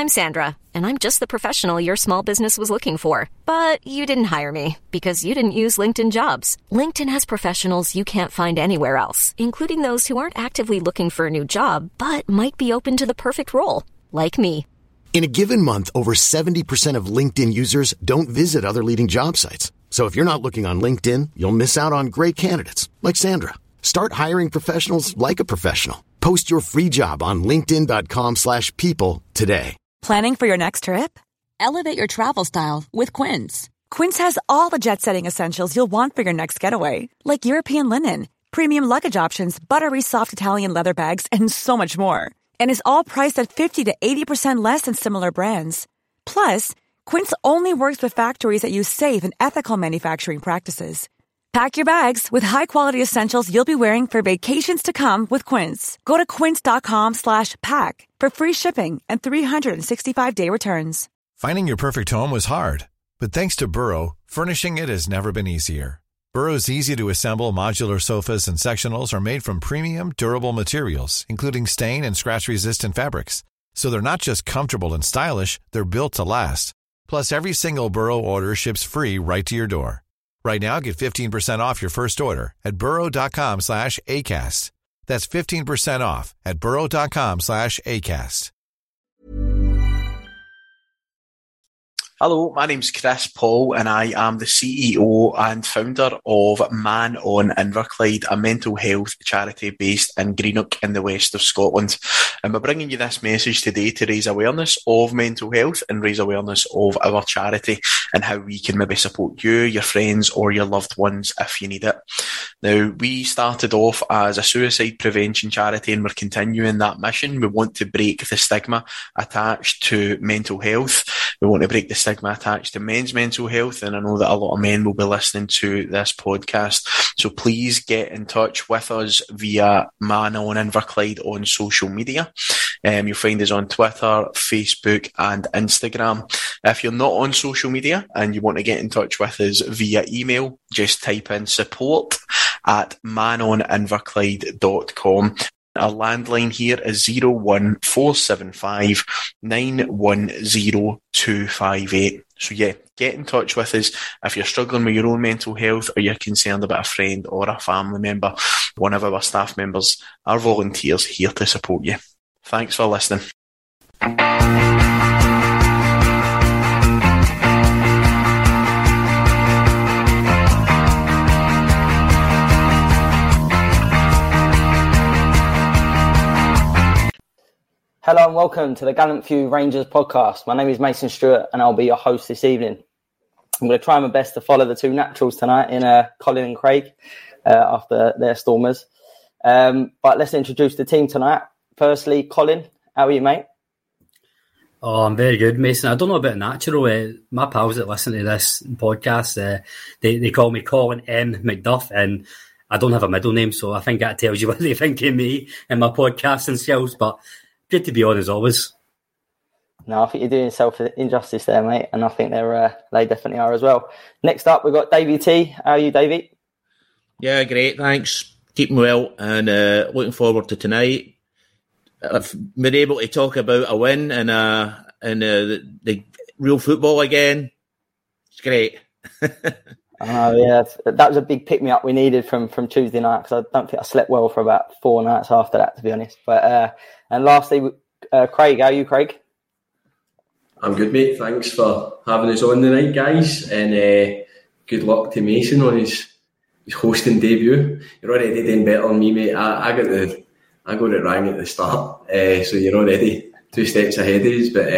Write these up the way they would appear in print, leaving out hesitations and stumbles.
I'm Sandra, and I'm just the professional your small business was looking for. But you didn't hire me because you didn't use LinkedIn Jobs. LinkedIn has professionals you can't find anywhere else, including those who aren't actively looking for a new job, but might be open to the perfect role, like me. In a given month, over 70% of LinkedIn users don't visit other leading job sites. So if you're not looking on LinkedIn, you'll miss out on great candidates like Sandra. Start hiring professionals like a professional. Post your free job on linkedin.com/people today. Planning for your next trip? Elevate your travel style with Quince. Quince has all the jet-setting essentials you'll want for your next getaway, like European linen, premium luggage options, buttery soft Italian leather bags, and so much more. And is all priced at 50 to 80% less than similar brands. Plus, Quince only works with factories that use safe and ethical manufacturing practices. Pack your bags with high-quality essentials you'll be wearing for vacations to come with Quince. Go to quince.com/pack for free shipping and 365-day returns. Finding your perfect home was hard, but thanks to Burrow, furnishing it has never been easier. Burrow's easy-to-assemble modular sofas and sectionals are made from premium, durable materials, including stain and scratch-resistant fabrics. So they're not just comfortable and stylish, they're built to last. Plus, every single Burrow order ships free right to your door. Right now, get 15% off your first order at burrow.com/ACAST. That's 15% off at burrow.com/ACAST. Hello, my name's Chris Paul and I am the CEO and founder of Man on Inverclyde, a mental health charity based in Greenock in the west of Scotland. And we're bringing you this message today to raise awareness of mental health and raise awareness of our charity and how we can maybe support you, your friends or your loved ones if you need it. Now, we started off as a suicide prevention charity and we're continuing that mission. We want to break the stigma attached to mental health. We want to break the stigma attached to men's mental health, and I know that a lot of men will be listening to this podcast. So please get in touch with us via Man on Inverclyde on social media. You'll find us on Twitter, Facebook and Instagram. If you're not on social media and you want to get in touch with us via email, just type in support@manoninverclyde.com. Our landline here is 01475 910 258. So yeah, get in touch with us if you're struggling with your own mental health or you're concerned about a friend or a family member. One of our staff members, our volunteers, here to support you. Thanks for listening. Hello and welcome to the Gallant Few Rangers podcast. My name is Mason Stewart and I'll be your host this evening. I'm going to try my best to follow the two naturals tonight in Colin and Craig after their Stormers. But let's introduce the team tonight. Firstly, Colin, how are you, mate? Oh, I'm very good, Mason. I don't know about natural. My pals that listen to this podcast, they call me Colin M. McDuff, and I don't have a middle name, so I think that tells you what they think of me and my podcasting skills. But good to be on as always. No, I think you're doing yourself injustice there, mate, and I think they definitely are as well. Next up, we've got Davey T. How are you, Davey? Yeah, great, thanks. Keeping well and looking forward to tonight. I've been able to talk about a win and the real football again. It's great. Yeah, that was a big pick-me-up we needed from Tuesday night, because I don't think I slept well for about 4 nights after that, to be honest. But and lastly, Craig, how are you, Craig? I'm good, mate. Thanks for having us on tonight, guys, and good luck to Mason on his hosting debut. You're already doing better than me, mate. I got it wrong at the start, so you're already 2 steps ahead of us. But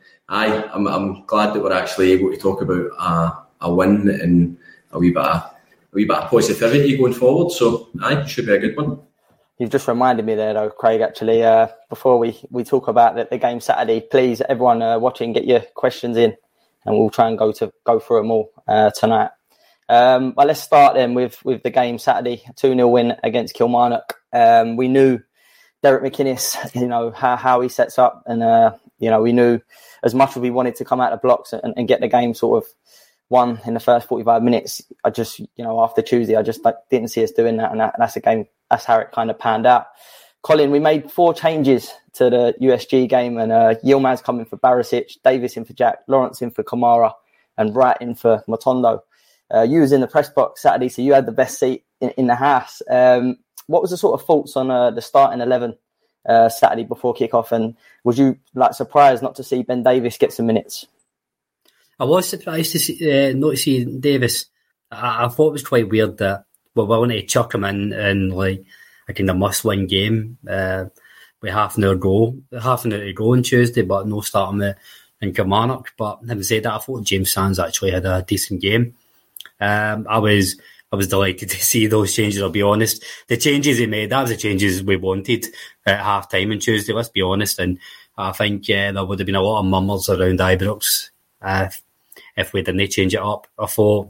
I'm glad that we're actually able to talk about a win and a wee bit of positivity going forward. So it should be a good one. You've just reminded me there, though, Craig, actually, before we talk about the game Saturday, please, everyone watching, get your questions in and we'll try and go through them all tonight. But let's start then with the game Saturday, 2-0 win against Kilmarnock. We knew Derek McInnes, how he sets up, and, we knew as much as we wanted to come out of blocks and get the game sort of won in the first 45 minutes. I just, after Tuesday, I just didn't see us doing that, and that's a game. That's how it kind of panned out. Colin, we made 4 changes to the USG game, and Yilmaz coming for Barisic, Davis in for Jack, Lawrence in for Kamara, and Wright in for Matondo. You was in the press box Saturday, so you had the best seat in the house. What was the sort of thoughts on the starting 11 Saturday before kickoff, and was you surprised not to see Ben Davies get some minutes? I was surprised to see, not to see Davis. I thought it was quite weird that we're willing to chuck him in like a kind of must-win game with half an hour to go on Tuesday, but no starting in Kilmarnock. But having said that, I thought James Sands actually had a decent game. I was delighted to see those changes, I'll be honest. The changes he made, that was the changes we wanted at half-time on Tuesday, let's be honest. And I think there would have been a lot of murmurs around Ibrox if we didn't change it up. I thought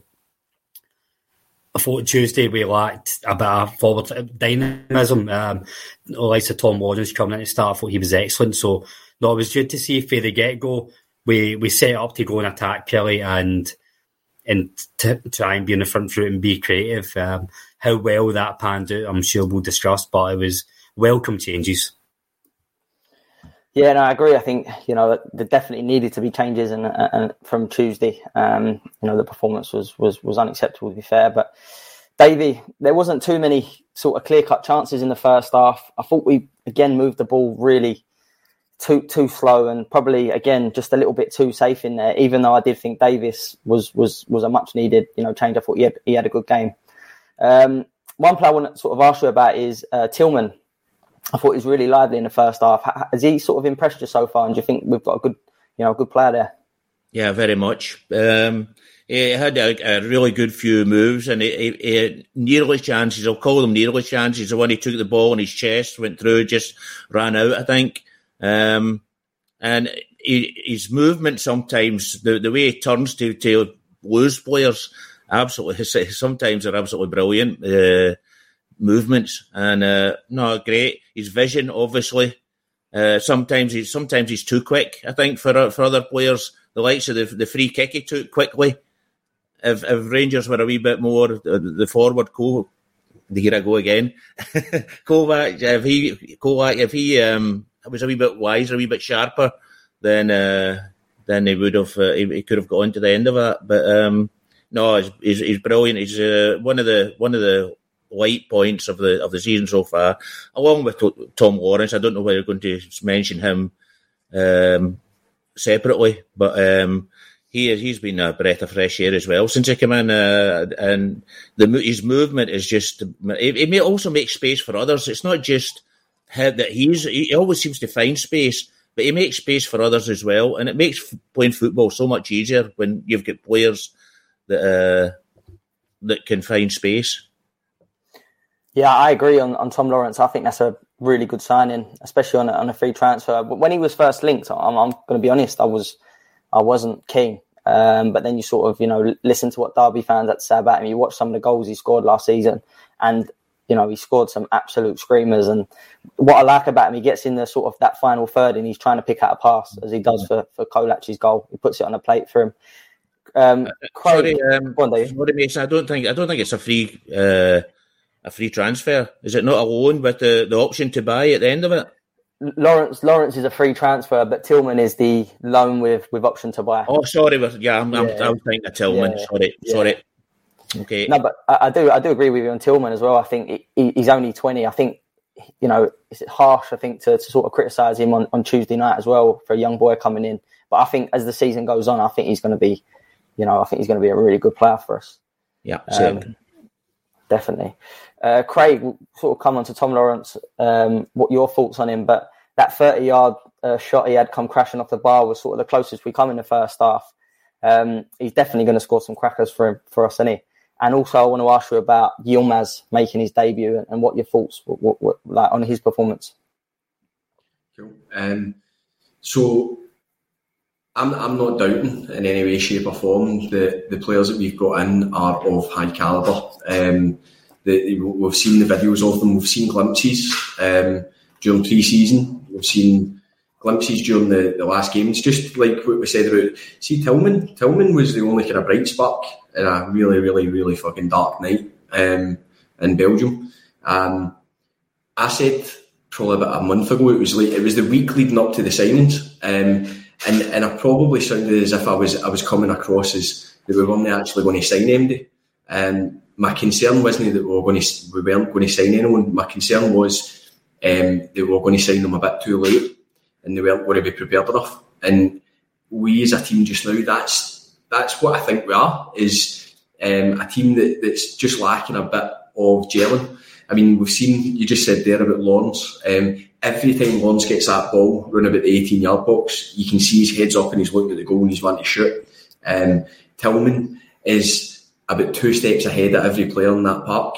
Tuesday we lacked a bit of forward dynamism. Like Tom Lawrence coming in to start, I thought he was excellent. So, no, it was good to see from the get-go. We set up to go and attack Kelly and to try and be in the front foot and be creative. How well that panned out, I'm sure we'll discuss, but it was welcome changes. Yeah, no, I agree. I think, there definitely needed to be changes and from Tuesday. The performance was unacceptable, to be fair. But, Davey, there wasn't too many sort of clear-cut chances in the first half. I thought we, again, moved the ball really too slow and probably, again, just a little bit too safe in there, even though I did think Davis was a much-needed change. I thought he had a good game. One player I want to sort of ask you about is Tillman. I thought he was really lively in the first half. Has he sort of impressed you so far? And do you think we've got a good player there? Yeah, very much. He had a really good few moves, and he had nearly chances. I'll call them nearly chances. The one he took the ball in his chest, went through, just ran out, I think. And his movement sometimes, the way he turns to lose players, absolutely, sometimes are absolutely brilliant. Movements and great. His vision, obviously. Sometimes he's too quick, I think, for other players. The likes of the free kick he took quickly. If Rangers were a wee bit more the forward, here I go again. Kovac, if he was a wee bit wiser, a wee bit sharper, then he would have he could have gone to the end of it. But he's brilliant. He's one of the light points of the season so far, along with Tom Lawrence. I don't know whether you're going to mention him separately, but he's been a breath of fresh air as well since he came in, and his movement is just. It may also make space for others. It's not just that he always seems to find space, but he makes space for others as well, and it makes playing football so much easier when you've got players that can find space. Yeah, I agree on Tom Lawrence. I think that's a really good signing, especially on a free transfer. But when he was first linked, I'm going to be honest, I wasn't keen. But then you sort of, listen to what Derby fans had to say about him. You watch some of the goals he scored last season, and he scored some absolute screamers. And what I like about him, he gets in the sort of that final third, and he's trying to pick out a pass as he does for Kolac's goal. He puts it on a plate for him. Sorry, Mason. I don't think it's a free transfer. Is it not a loan with the option to buy at the end of it? Lawrence is a free transfer, but Tillman is the loan with option to buy. Oh, sorry. I was thinking of Tillman. Yeah. Sorry. Okay. No, but I do agree with you on Tillman as well. I think he's only 20. I think, it's harsh, I think, to sort of criticise him on Tuesday night as well for a young boy coming in. But I think as the season goes on, I think he's going to be, a really good player for us. Yeah, certainly. Definitely. Craig, we'll sort of come on to Tom Lawrence, what your thoughts on him, but that 30-yard shot he had come crashing off the bar was sort of the closest we come in the first half. He's definitely going to score some crackers for us, isn't he? And also I want to ask you about Yilmaz making his debut and what your thoughts were like on his performance. Cool. So I'm not doubting in any way, shape or form the players that we've got in are of high calibre. We've seen the videos of them, we've seen glimpses during pre-season, we've seen glimpses during the last game. It's just like what we said about, see, Tillman was the only kind of bright spark in a really, really, really fucking dark night in Belgium. I said probably about a month ago. It was the week leading up to the signings, and I probably sounded as if I was coming across as that we weren't actually going to sign anybody. My concern wasn't that we weren't going to sign anyone. My concern was that we were going to sign them a bit too late, and they weren't going to be prepared enough. And we as a team just now, that's what I think we are, is a team that's just lacking a bit of gelling. I mean, we've seen, you just said there about Lawrence. Every time Lawrence gets that ball running about the 18-yard box, you can see his head's up and he's looking at the goal and he's wanting to shoot. Tillman is about 2 steps ahead of every player in that park.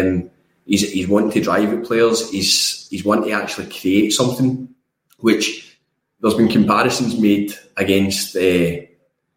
He's wanting to drive at players. He's wanting to actually create something, which there's been comparisons made against Big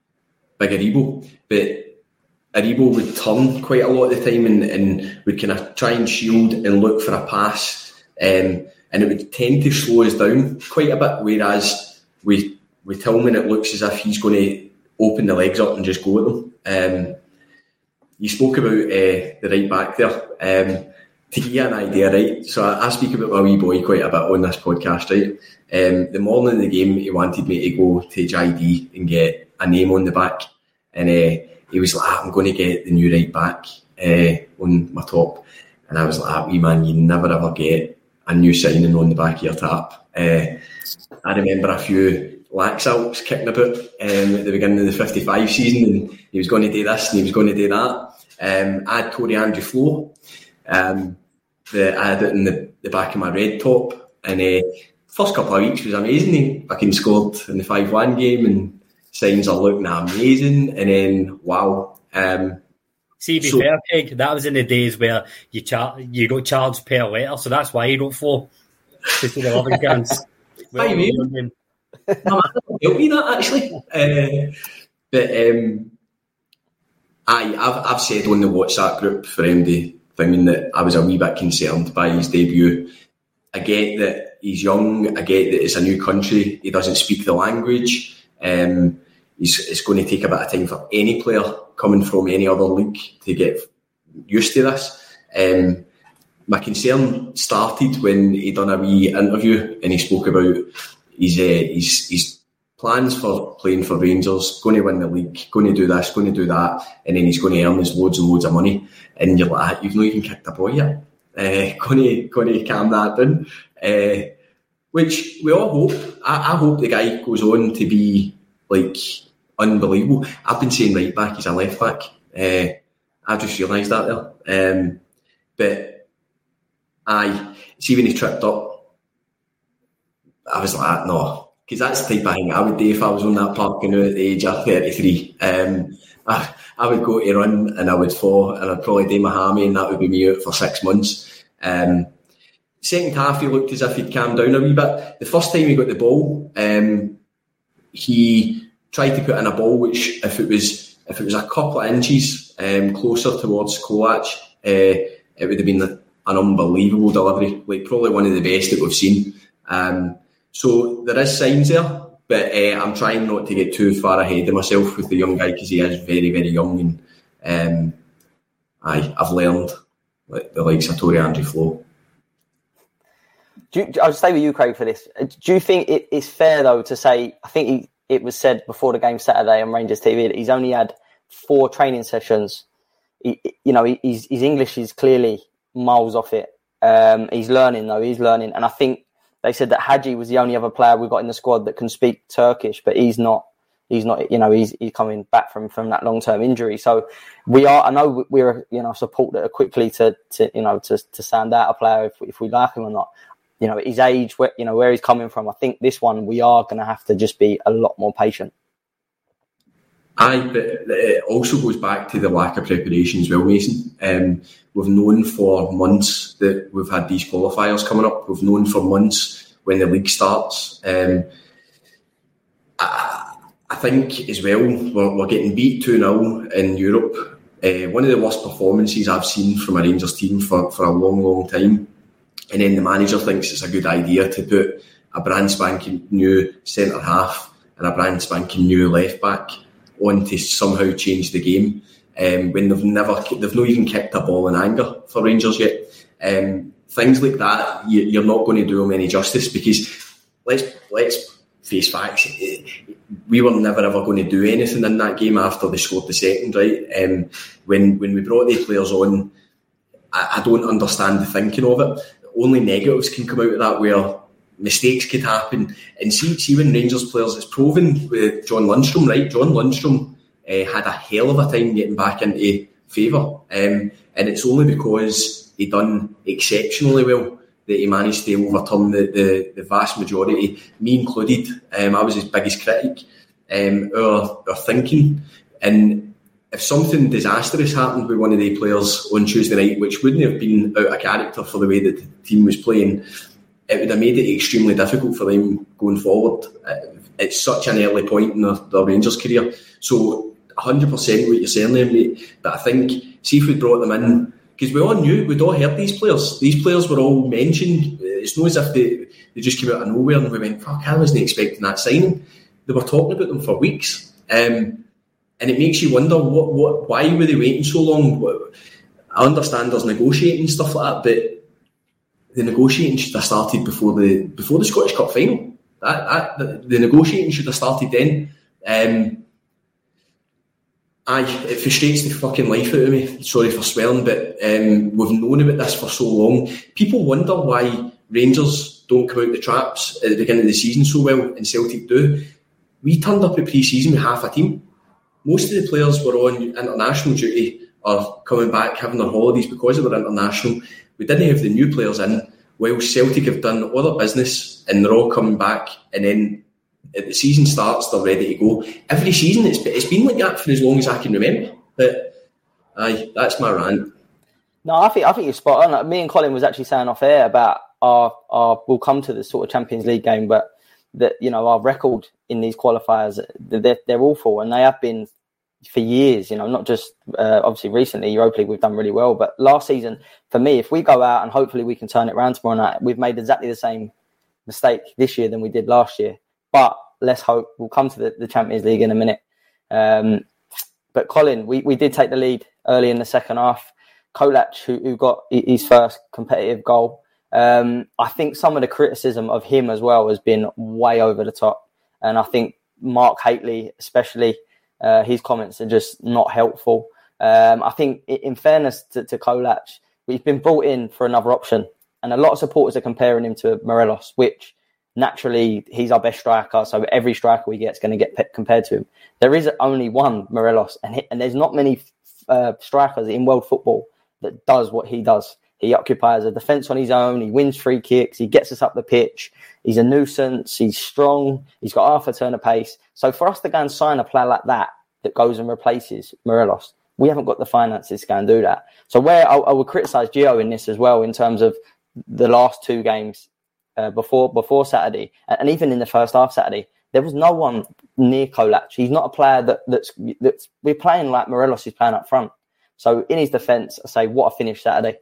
Aribo, but Aribo would turn quite a lot of the time and would kind of try and shield and look for a pass, and it would tend to slow us down quite a bit, whereas with Tillman it looks as if he's going to open the legs up and just go at them. You spoke about the right back there. To give you an idea, right, so I speak about my wee boy quite a bit on this podcast, right? The morning of the game he wanted me to go to JD and get a name on the back, and he was like, I'm going to get the new right back on my top. And I was like, wee man, you never ever get a new signing on the back of your tap. I remember a few Laxalts kicking about at the beginning of the 55 season, and he was going to do this and he was going to do that. I had Tory Andrew Flo. I had it in the back of my red top. And first couple of weeks was amazing. He fucking scored in the 5-1 game and signs are looking amazing, and then wow. See, to be fair, Peg, that was in the days where you got charged per letter, so that's why you don't flow. Just the 11 cans. Well, my man helped me that actually. I've said on the WhatsApp group for MD thinking that I was a wee bit concerned by his debut. I get that he's young. I get that it's a new country. He doesn't speak the language. It's going to take a bit of time for any player coming from any other league to get used to this. My concern started when he done a wee interview and he spoke about his plans for playing for Rangers, going to win the league, going to do this, going to do that, and then he's going to earn his loads and loads of money. And you're like, you've not even kicked a ball yet. Going to calm that down. Which we all hope. I hope the guy goes on to be like unbelievable. I've been saying right back, he's a left back. I just realised that there. But see when he tripped up, I was like, no, because that's the type of thing I would do if I was on that park at the age of 33. I would go to run and I would fall and I'd probably do my hammy and that would be me out for 6 months. Second half, he looked as if he'd calmed down a wee bit. The first time he got the ball, he tried to put in a ball which, if it was a couple of inches closer towards Kovac, it would have been an unbelievable delivery, like probably one of the best that we've seen. So there is signs there, but I'm trying not to get too far ahead of myself with the young guy because he is very, very young, and I've learned the likes of Tory Andrew Flo. I'll stay with you, Craig, for this. Do you think it's fair, though, to say, I think it was said before the game Saturday on Rangers TV that he's only had 4 training sessions. His English is clearly miles off it. He's learning, though. He's learning. And I think they said that Hadji was the only other player we've got in the squad that can speak Turkish, but he's not. He's coming back from that long-term injury. So I know we're support that are quickly to stand out a player if we like him or not. His age, where he's coming from. I think this one we are going to have to just be a lot more patient. But it also goes back to the lack of preparation as well, Mason. We've known for months that we've had these qualifiers coming up. We've known for months when the league starts. I think as well, we're getting beat 2-0 in Europe. One of the worst performances I've seen from a Rangers team for a long, long time. And then the manager thinks it's a good idea to put a brand spanking new centre half and a brand spanking new left back on to somehow change the game. When they've not even kicked a ball in anger for Rangers yet. things like that, you're not going to do them any justice, because let's face facts. We were never ever going to do anything in that game after they scored the second, right? When we brought the players on, I don't understand the thinking of it. Only negatives can come out of that, where mistakes could happen. And see when Rangers players, it's proven with John Lundstrom, right? John Lundstrom had a hell of a time getting back into favour, and it's only because he done exceptionally well that he managed to overturn the vast majority, me included. I was his biggest critic. Our thinking, and if something disastrous happened with one of the players on Tuesday night, which wouldn't have been out of character for the way that the team was playing, it would have made it extremely difficult for them going forward. It's such an early point in their Rangers career. So 100% what you're saying there, mate. But I think, see if we brought them in, because we all knew, we'd all heard these players. These players were all mentioned. It's not as if they just came out of nowhere and we went, fuck, I wasn't expecting that signing. They were talking about them for weeks. And it makes you wonder, why were they waiting so long? I understand there's negotiating and stuff like that, but the negotiating should have started before the Scottish Cup final. The negotiating should have started then. It frustrates the fucking life out of me. Sorry for swearing, but we've known about this for so long. People wonder why Rangers don't come out the traps at the beginning of the season so well, and Celtic do. We turned up at pre-season with half a team. Most of the players were on international duty or coming back, having their holidays because they were international. We didn't have the new players in, while Celtic have done all their business and they're all coming back, and then at the season starts, they're ready to go. Every season, it's been like that for as long as I can remember. But that's my rant. No, I think you're spot on. Me and Colin was actually saying off air about our we'll come to the sort of Champions League game, but that, you know, our record in these qualifiers, they're awful, and they have been for years. You know, not just obviously recently Europa League we've done really well, but last season for me, if we go out and hopefully we can turn it around tomorrow night, we've made exactly the same mistake this year than we did last year. But let's hope. We'll come to the Champions League in a minute. But Colin, we did take the lead early in the second half. Kolac, who got his first competitive goal. I think some of the criticism of him as well has been way over the top. And I think Mark Hateley, especially, his comments are just not helpful. I think in fairness to Kolac, he's been brought in for another option. And a lot of supporters are comparing him to Morelos, which naturally he's our best striker. So every striker we get is going to get compared to him. There is only one Morelos, and there's not many strikers in world football that does what he does. He occupies a defence on his own. He wins free kicks. He gets us up the pitch. He's a nuisance. He's strong. He's got half a turn of pace. So for us to go and sign a player like that goes and replaces Morelos, we haven't got the finances to go and do that. So where I would criticise Gio in this as well, in terms of the last two games before Saturday, and even in the first half Saturday, there was no one near Kolac. He's not a player that's we're playing like Morelos is playing up front. So in his defence, I say, what a finish Saturday.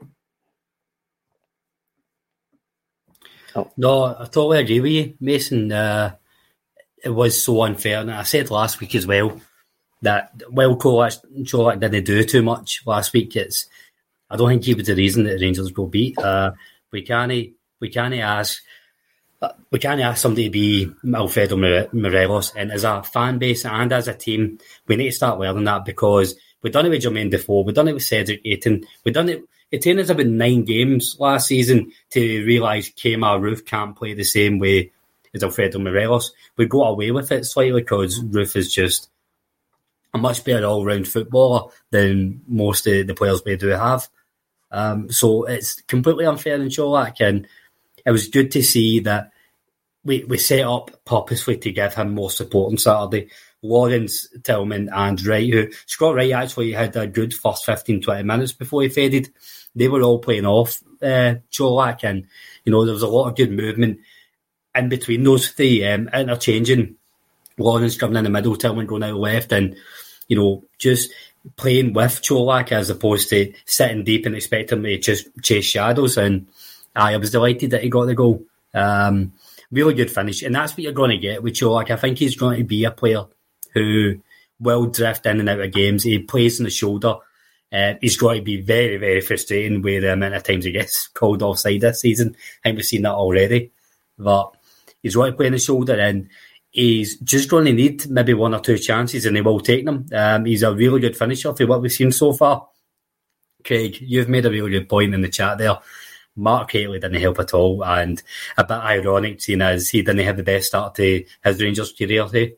Oh. No, I totally agree with you, Mason. It was so unfair. And I said last week as well that while Colak didn't do too much last week, I don't think he was the reason that the Rangers will beat. We can't ask somebody to be Alfredo Morelos, and as a fan base and as a team, we need to start learning that, because we've done it with Jermaine Defoe, we've done it with Cedric Ayton, we've done it. It took us about 9 games last season to realise Kemar Roofe can't play the same way as Alfredo Morelos. We got away with it slightly because Roofe is just a much better all-round footballer than most of the players we do have. So it's completely unfair in Colak, and it was good to see that we set up purposefully to give him more support on Saturday. Lawrence, Tillman and Wright, Scott Wright actually had a good first 15-20 minutes before he faded. They were all playing off Colak, and you know there was a lot of good movement in between those three, interchanging. Lawrence coming in the middle, Tillman going out left, and you know just playing with Colak as opposed to sitting deep and expecting him to just chase shadows. And I was delighted that he got the goal. Really good finish, and that's what you're going to get with Colak. I think he's going to be a player who will drift in and out of games. He plays on the shoulder. He's got to be very, very frustrating with the amount of times he gets called offside this season. I think we've seen that already. But he's got to play on his shoulder, and he's just going to need maybe one or two chances, and he will take them. He's a really good finisher for what we've seen so far. Craig, you've made a really good point in the chat there. Mark Hateley didn't help at all, and a bit ironic seeing as he didn't have the best start to his Rangers career too.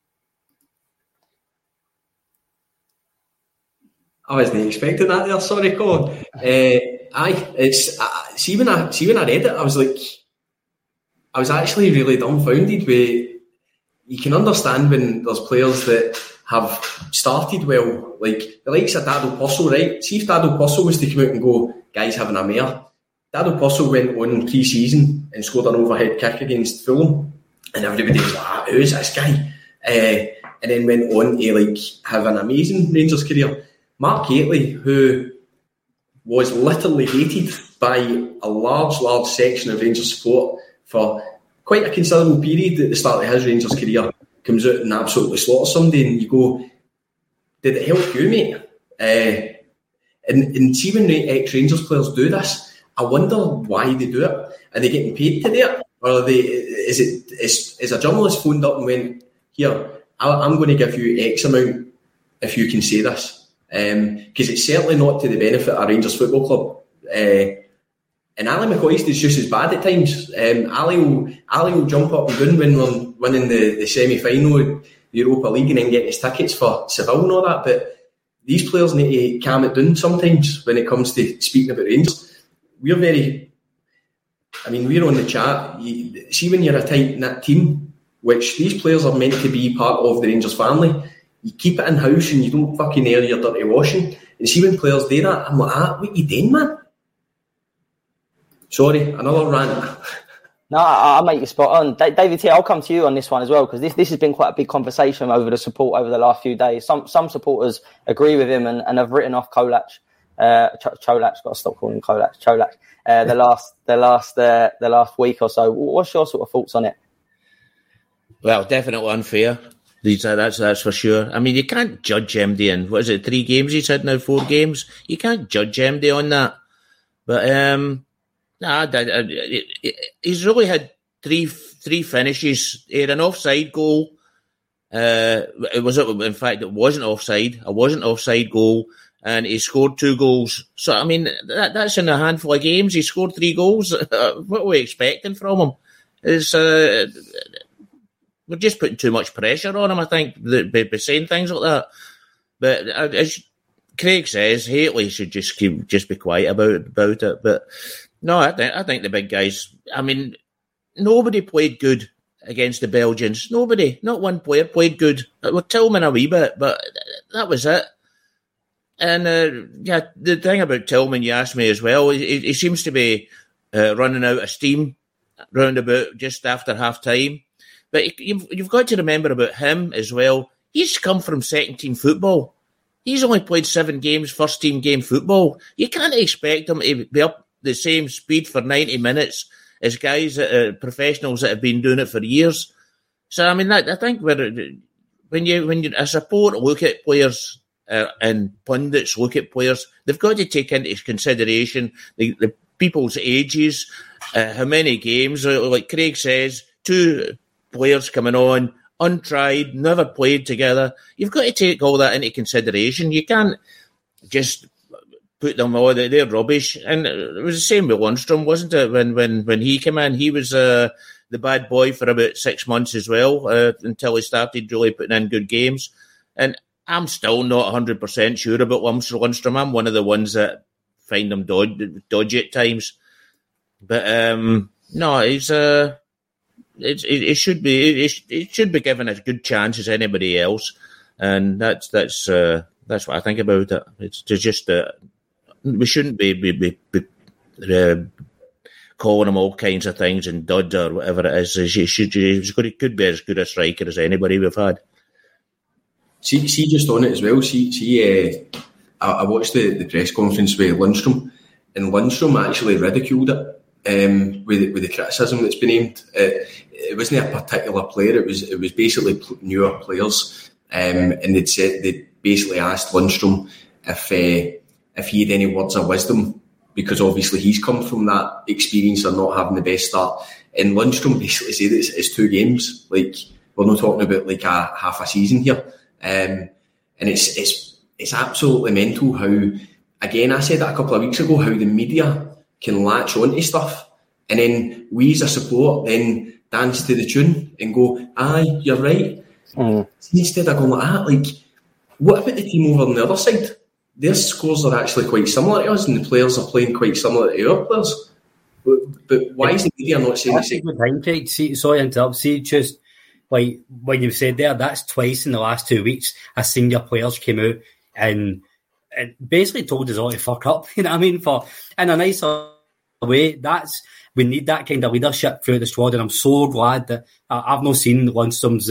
I wasn't expecting that there, sorry, Colin. See when I read it, I was actually really dumbfounded with. You can understand when there's players that have started well, like the likes of Dado Possel, right? See if Dado Possel was to come out and go, guys, having a mare. Dado Possel went on pre-season and scored an overhead kick against Fulham, and everybody was like, who is this guy? And then went on to have an amazing Rangers career. Mark Hateley, who was literally hated by a large section of Rangers support for quite a considerable period at the start of his Rangers career, comes out and absolutely slaughters somebody, and you go, did it help you, mate? And see when ex-Rangers players do this, I wonder why they do it. Are they getting paid to do it? Or are they, is a journalist phoned up and went, here, I'm going to give you X amount if you can say this? Because it's certainly not to the benefit of Rangers Football Club. And Ali McCoist is just as bad at times. Ali will jump up and down when we're winning the semi-final of the Europa League and then get his tickets for Seville and all that. But these players need to calm it down sometimes when it comes to speaking about Rangers. We're on the chat. See when you're a tight-knit team, which these players are meant to be part of the Rangers family, you keep it in-house and you don't fucking air your dirty washing. And see when players do that, I'm like, what you doing, man? Sorry, another rant. No, I'll make you spot on. David T, I'll come to you on this one as well, because this has been quite a big conversation over the support over the last few days. Some supporters agree with him and have written off Cholak. Cholak, got to stop calling him Cholak. Cholak. The last week or so. What's your sort of thoughts on it? Well, definitely unfair. That's for sure. I mean, you can't judge MD in, 3 games he's had now, 4 games? You can't judge MD on that. But, he's really had three finishes. He had an offside goal. It wasn't offside. A wasn't offside goal. And he scored 2 goals. So, I mean, that's in a handful of games. He scored 3 goals. What are we expecting from him? We're just putting too much pressure on him, I think, by saying things like that. But as Craig says, Hateley should just be quiet about it. But no, I think the big guys. I mean, nobody played good against the Belgians. Nobody, not one player played good. With Tillman a wee bit, but that was it. And the thing about Tillman, you asked me as well, he seems to be running out of steam round about just after half time. But you've got to remember about him as well. He's come from second team football. He's only played 7 games, first team game football. You can't expect him to be up the same speed for 90 minutes as guys professionals that have been doing it for years. So I mean, I think when you as a supporter look at players and pundits look at players, they've got to take into consideration the people's ages, how many games. Like Craig says, 2 players coming on, untried, never played together. You've got to take all that into consideration. You can't just put them all, they're rubbish. And it was the same with Lundstrom, wasn't it? When he came in, he was the bad boy for about 6 months as well, until he started really putting in good games. And I'm still not 100% sure about Lundstrom. I'm one of the ones that find him dodgy at times. But no, he's it should be given as good chance as anybody else, and that's what I think about it. It's just we shouldn't be calling him all kinds of things and duds or whatever it is. He could be as good a striker as anybody we've had. See, just on it as well. I watched the press conference with Lundstrom, and Lundstrom actually ridiculed it. With the criticism that's been aimed, it wasn't a particular player. It was basically newer players, and they basically asked Lundstrom if if he had any words of wisdom, because obviously he's come from that experience of not having the best start. And Lundstrom basically said it's 2 games. Like, we're not talking about like a half a season here. And it's absolutely mental how, again, I said that a couple of weeks ago, how the media can latch onto stuff, and then we as a support then dance to the tune and go, aye, you're right. Instead of going like that, like, what about the team over on the other side? Their scores are actually quite similar to us, and the players are playing quite similar to our players. But why is the media not saying the same? Hindsight, sorry to interrupt. See, just like when you've said there, that's twice in the last 2 weeks a senior players came out and basically told us all to fuck up. You know what I mean? For in a nicer way, we need that kind of leadership throughout the squad, and I'm so glad that I've not seen Lundstrom's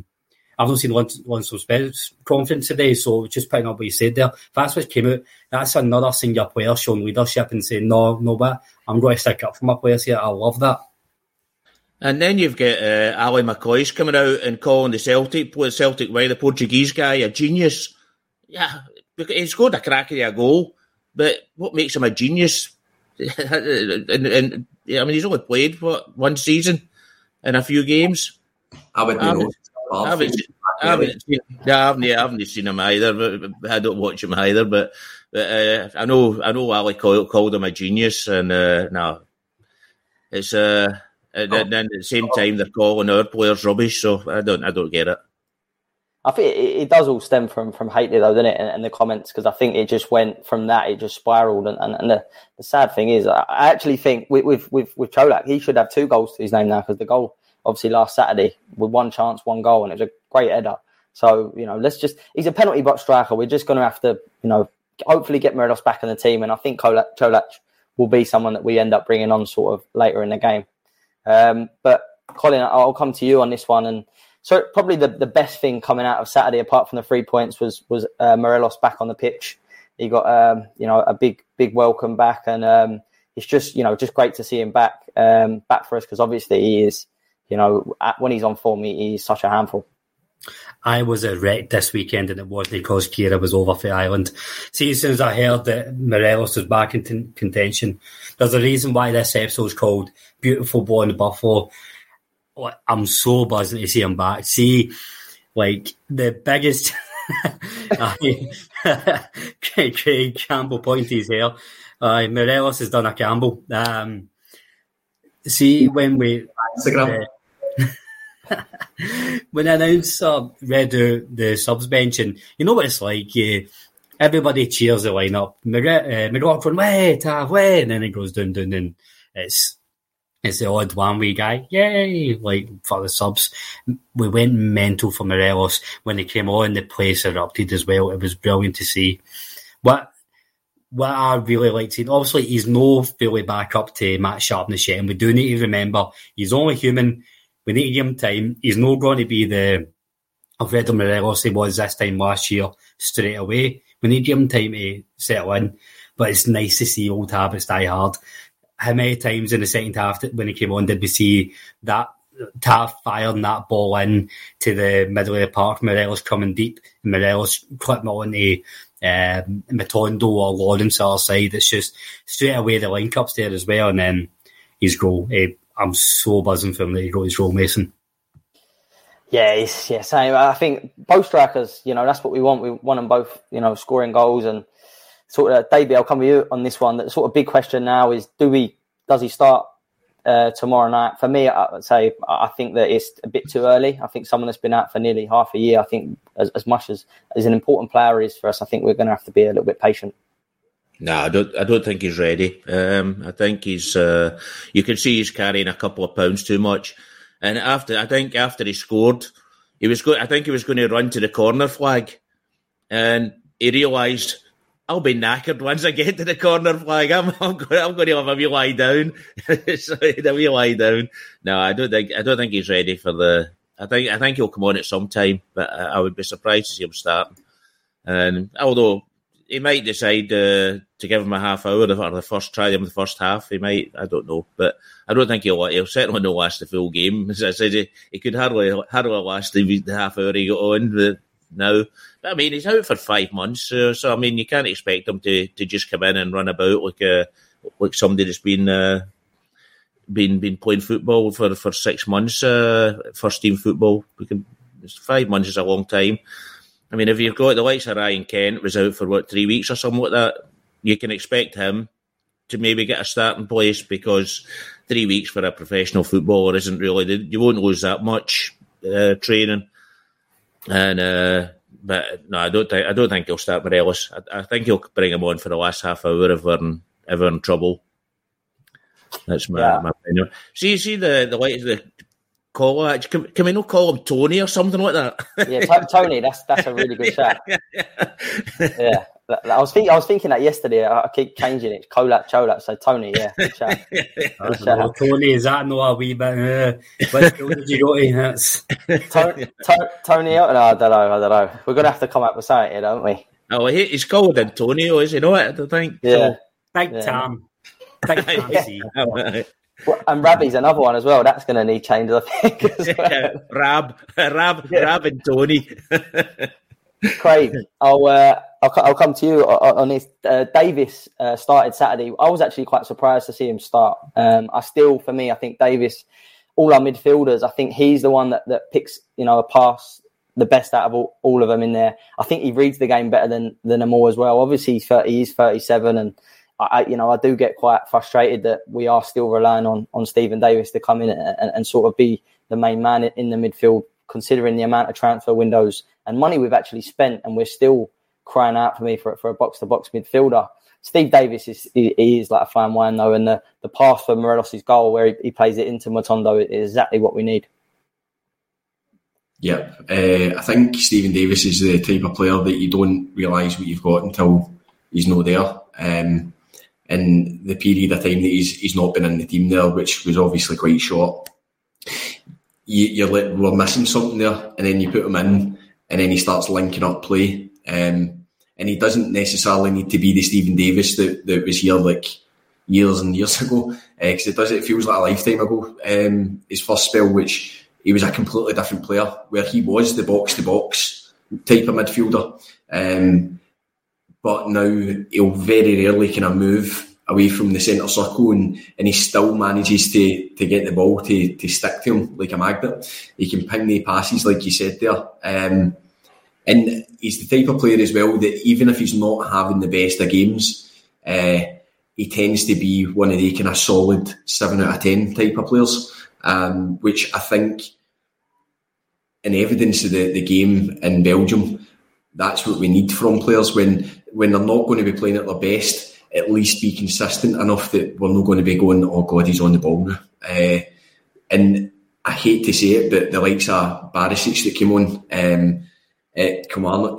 press conference today, so just picking up what you said there. If that's what came out, that's another senior player showing leadership and saying, no, but I'm going to stick up for my players here. I love that. And then you've got Ali McCoy's coming out and calling the Celtic way, the Portuguese guy, a genius. Yeah, he scored a cracker of a goal, but what makes him a genius? and I mean, he's only played, 1 season and a few games. I haven't seen him either, but I don't watch him either. But I know Ali called him a genius, and it's and then at the same time they're calling our players rubbish. So I don't get it. I think it does all stem from Hateley, though, doesn't it? And the comments, because I think it just went from that, it just spiralled. And the sad thing is, I actually think with Čolak, he should have 2 goals to his name now, because the goal, obviously, last Saturday, with 1 chance, 1 goal, and it was a great header. So, he's a penalty box striker. We're just going to have to, hopefully get Morelos back in the team. And I think Čolak will be someone that we end up bringing on sort of later in the game. But Colin, I'll come to you on this one. And so probably the best thing coming out of Saturday, apart from the 3 points, was Morelos back on the pitch. He got, a big welcome back. And it's just great to see him back for us, because obviously he is, when he's on form, he's such a handful. I was a wreck this weekend, and it wasn't because Kira was over for Ireland. See, as soon as I heard that Morelos was back in contention, there's a reason why this episode is called Beautiful Boy in the Buffalo. I'm so buzzing to see him back. See, like, the biggest... Craig Campbell pointed his hair. Morelos has done a Campbell. See, when we... Instagram. When the announcer read the subs bench, and you know what it's like, everybody cheers the lineup. McLaughlin, way, Tav, way, and then it goes down, and it's the odd one-way guy, yay, like, for the subs. We went mental for Morelos. When he came on, the place erupted as well. It was brilliant to see. What I really like seeing, obviously, he's no fully back up to match sharpness yet, and we do need to remember, he's only human. We need to give him time. He's not going to be the Alfredo Morelos he was this time last year straight away. We need to give him time to settle in, but it's nice to see old habits die hard. How many times in the second half when he came on did we see that Taff firing that ball in to the middle of the park, Morelos coming deep, and Morelos clipping it onto Matondo or Lawrence on our side? It's just straight away the link-ups there as well, and then his goal. I'm so buzzing for him that he got his goal, Mason. Yeah, same. I think both strikers, that's what we want. We want them both, scoring goals. And sort of, Davey, I'll come with you on this one. The sort of big question now is, does he start tomorrow night? For me, I would say I think that it's a bit too early. I think someone that's been out for nearly half a year, I think as much as an important player is for us, I think we're going to have to be a little bit patient. No, I don't think he's ready. I think he's. You can see he's carrying a couple of pounds too much. And after he scored, he was going to run to the corner flag, and he realised, I'll be knackered once I get to the corner flag. I'm going to have a wee lie down. So a wee lie down. No, I don't think he's ready for the. I think he'll come on at some time, but I would be surprised to see him starting. And although he might decide to give him a half hour or the first try him the first half. He might, I don't know, but I don't think he'll certainly not last the full game. As I said, he could hardly last the half hour he got on. now. But I mean, he's out for 5 months, so I mean, you can't expect him to just come in and run about like somebody that's been playing football for 6 months, first team football. 5 months is a long time. I mean, if you've got the likes of Ryan Kent was out for 3 weeks or something like that, you can expect him to maybe get a starting place, because 3 weeks for a professional footballer isn't really, you won't lose that much training. And but no, I don't think he'll start Morelos. I think he'll bring him on for the last half hour if we're in trouble. That's my opinion. See the likes of the call that. Can we not call him Tony or something like that? Yeah, Tony. That's a really good shout. Yeah. I was thinking that yesterday. I keep changing it. Cholak. So Tony, yeah. Good shout. Good shout. Tony, is that not a wee bit? What school did you go to? Tony? No, I don't know. We're gonna have to come up with something here, don't we? Oh, he's called Antonio, is he not? I think. Yeah. So, Big Tam. Big Tam. Well, and Rabbi's another one as well. That's going to need changes, I think. As well. Rab and Tony. Craig, I'll come to you on this. Davis started Saturday. I was actually quite surprised to see him start. I think Davis, all our midfielders, I think he's the one that picks, a pass the best out of all of them in there. I think he reads the game better than them all as well. Obviously, he's 37, and I do get quite frustrated that we are still relying on Stephen Davis to come in and sort of be the main man in the midfield, considering the amount of transfer windows and money we've actually spent, and we're still crying out for a box-to-box midfielder. Steve Davis is like a fine wine though, and the pass for Morelos' goal where he plays it into Matondo is exactly what we need. Yeah, I think Stephen Davis is the type of player that you don't realise what you've got until he's not there. In the period of time that he's not been in the team there, which was obviously quite short, you're like, we're missing something there, and then you put him in, and then he starts linking up play, and he doesn't necessarily need to be the Stephen Davis that was here like years and years ago, because it feels like a lifetime ago. His first spell, which he was a completely different player, where he was the box-to-box type of midfielder. But now he'll very rarely kind of move away from the centre circle, and he still manages to get the ball to stick to him like a magnet. He can ping the passes, like you said there. And he's the type of player as well that even if he's not having the best of games, he tends to be one of the kind of solid 7 out of 10 type of players, which I think, in evidence of the game in Belgium, that's what we need from players when they're not going to be playing at their best. At least be consistent enough that we're not going to be going, oh God, he's on the ball now. And I hate to say it, but the likes of Barisic that came on at Kilmarnock,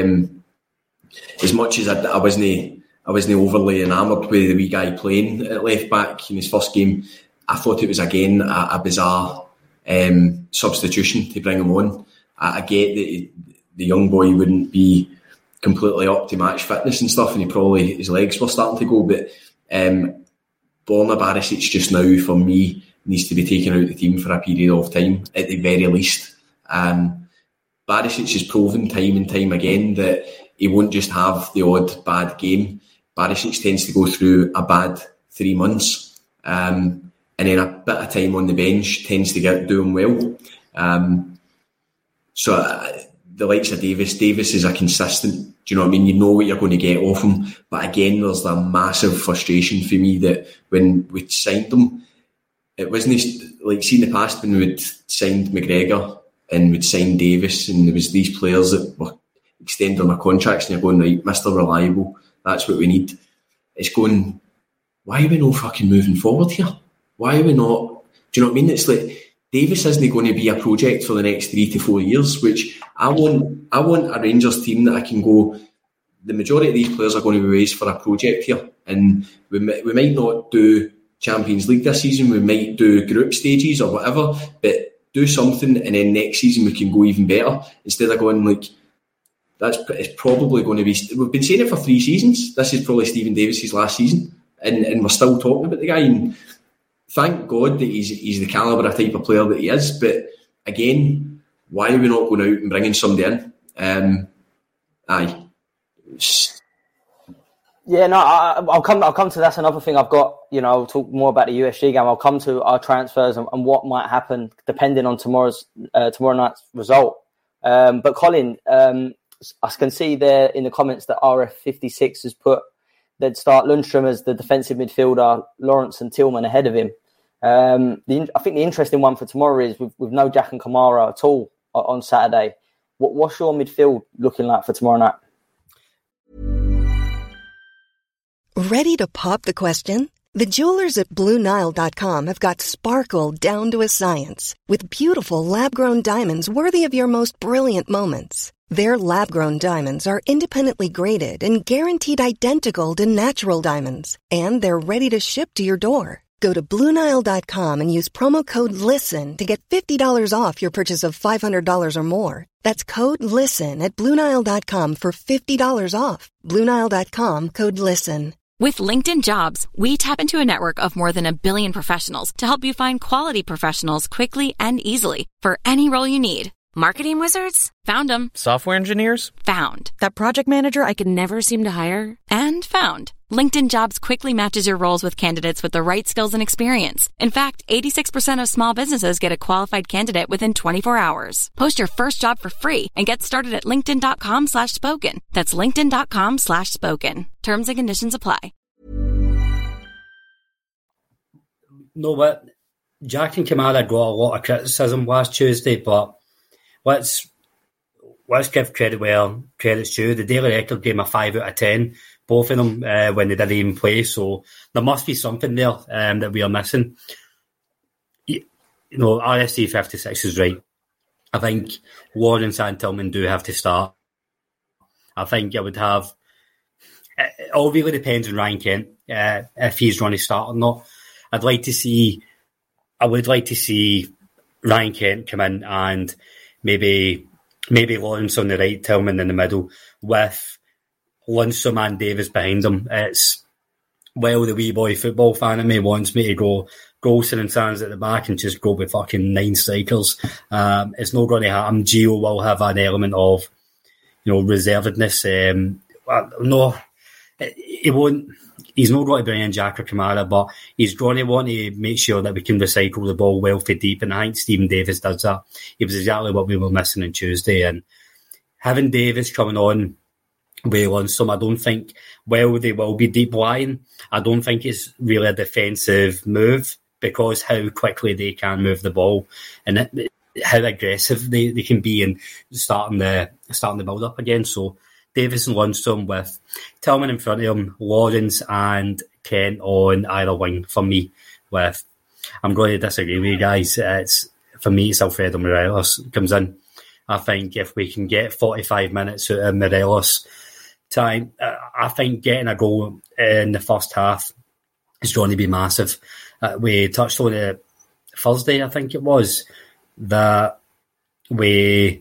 as much as I wasn't overly enamoured with the wee guy playing at left back in his first game, I thought it was again a bizarre substitution to bring him on. I get that the young boy wouldn't be completely up to match fitness and stuff, and his legs were starting to go, but Borna Barisic just now, for me, needs to be taken out of the team for a period of time, at the very least. Barisic has proven time and time again that he won't just have the odd bad game. Barisic tends to go through a bad 3 months, and then a bit of time on the bench tends to do him well. The likes of Davis is a consistent, do you know what I mean? You know what you're going to get off him. But again, there's a massive frustration for me that when we signed him, it wasn't like, see in the past when we'd signed McGregor and we'd signed Davis, and there was these players that were extending their contracts, and you're going, right, Mr. Reliable, that's what we need. It's going, why are we not fucking moving forward here? Why are we not, do you know what I mean? It's like, Davis isn't going to be a project for the next 3 to 4 years, which I want a Rangers team that I can go, the majority of these players are going to be raised for a project here, and we might not do Champions League this season, we might do group stages or whatever, but do something, and then next season we can go even better, instead of going like, it's probably going to be, we've been saying it for 3 seasons, this is probably Stephen Davis's last season, and we're still talking about the guy, and thank God that he's the calibre type of player that he is, but again, why are we not going out and bringing somebody in? Aye. Yeah, no, I'll come to that's another thing I've got. I'll talk more about the USG game. I'll come to our transfers and what might happen depending on tomorrow night's result. But Colin, I can see there in the comments that RF56 has put they'd start Lundstrom as the defensive midfielder, Lawrence and Tillman ahead of him. I think the interesting one for tomorrow is with no Jack and Kamara at all on Saturday. What's your midfield looking like for tomorrow night? Ready to pop the question? The jewelers at BlueNile.com have got sparkle down to a science with beautiful lab-grown diamonds worthy of your most brilliant moments. Their lab-grown diamonds are independently graded and guaranteed identical to natural diamonds, and they're ready to ship to your door. Go to BlueNile.com and use promo code LISTEN to get $50 off your purchase of $500 or more. That's code LISTEN at BlueNile.com for $50 off. BlueNile.com, code LISTEN. With LinkedIn Jobs, we tap into a network of more than 1 billion professionals to help you find quality professionals quickly and easily for any role you need. Marketing wizards? Found them. Software engineers? Found. That project manager I could never seem to hire? And found. LinkedIn Jobs quickly matches your roles with candidates with the right skills and experience. In fact, 86% of small businesses get a qualified candidate within 24 hours. Post your first job for free and get started at linkedin.com/spoken. That's linkedin.com/spoken. Terms and conditions apply. No, but Jack and Kamara got a lot of criticism last Tuesday, but let's give credit where credit's due. The Daily Record gave him a 5 out of 10. Both of them when they didn't even play, so there must be something there that we are missing. RSC 56 is right. I think Lawrence and Tillman do have to start. I think I would have. It all really depends on Ryan Kent if he's going to start or not. I would like to see Ryan Kent come in and maybe Lawrence on the right, Tillman in the middle with Lundstrom and Davis behind him. It's, the wee boy football fan in me wants me to go Golson and Sands at the back and just go with fucking 9 strikers. It's not going to happen. Gio will have an element of, reservedness. No, he won't. He's not going to bring in Jack or Kamara, but he's going to want to make sure that we can recycle the ball well for deep, and I think Stephen Davis does that. It was exactly what we were missing on Tuesday, and having Davis coming on way on some, I don't think, they will be deep lying. I don't think it's really a defensive move because how quickly they can move the ball and how aggressive they can be in starting the build up again. So Davis and Lundstrom with Tillman in front of him, Lawrence and Kent on either wing for me. I'm going to disagree with you guys. For me, it's Alfredo Morelos comes in. I think if we can get 45 minutes out of Morelos time, I think getting a goal in the first half is going to be massive. We touched on it Thursday, I think it was, that we're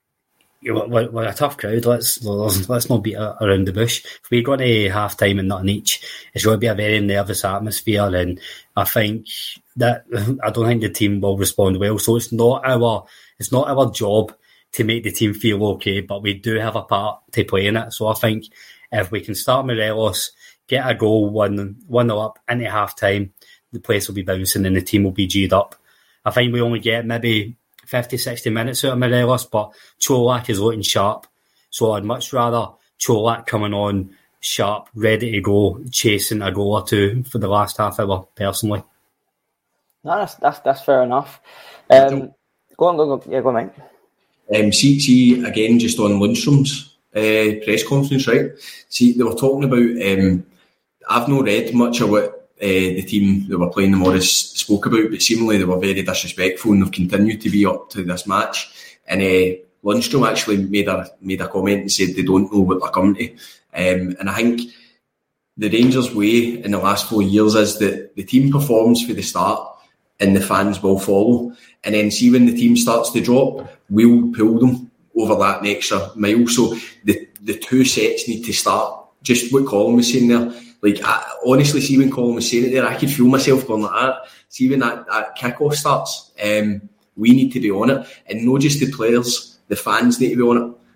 a tough crowd. Let's not beat around the bush. If we go to half time and nothing each, it's going to be a very nervous atmosphere, and I don't think the team will respond well. So it's not our job to make the team feel okay, but we do have a part to play in it. So I think if we can start Morelos, get a goal 1-0 up into half time, the place will be bouncing and the team will be G'd up. I think we only get maybe 50, 60 minutes out of Morelos, but Čolak is looking sharp. So I'd much rather Čolak coming on sharp, ready to go, chasing a goal or two for the last half hour, personally. No, that's fair enough. Go on. Yeah, go on, mate. See, again, just on Lundstrom's press conference, right? See, they were talking about, I've not read much of what the team that were playing the Morris spoke about, but seemingly they were very disrespectful and they've continued to be up to this match. And Lundstrom actually made a comment and said they don't know what they're coming to. And I think the Rangers' way in the last 4 years is that the team performs for the start and the fans will follow. And then see when the team starts to drop, we'll pull them over that extra mile. So the two sets need to start. Just what Colin was saying there. Like, honestly, see when Colin was saying it there, I could feel myself going like that. See when that kick-off starts, we need to be on it. And not just the players, the fans need to be on it.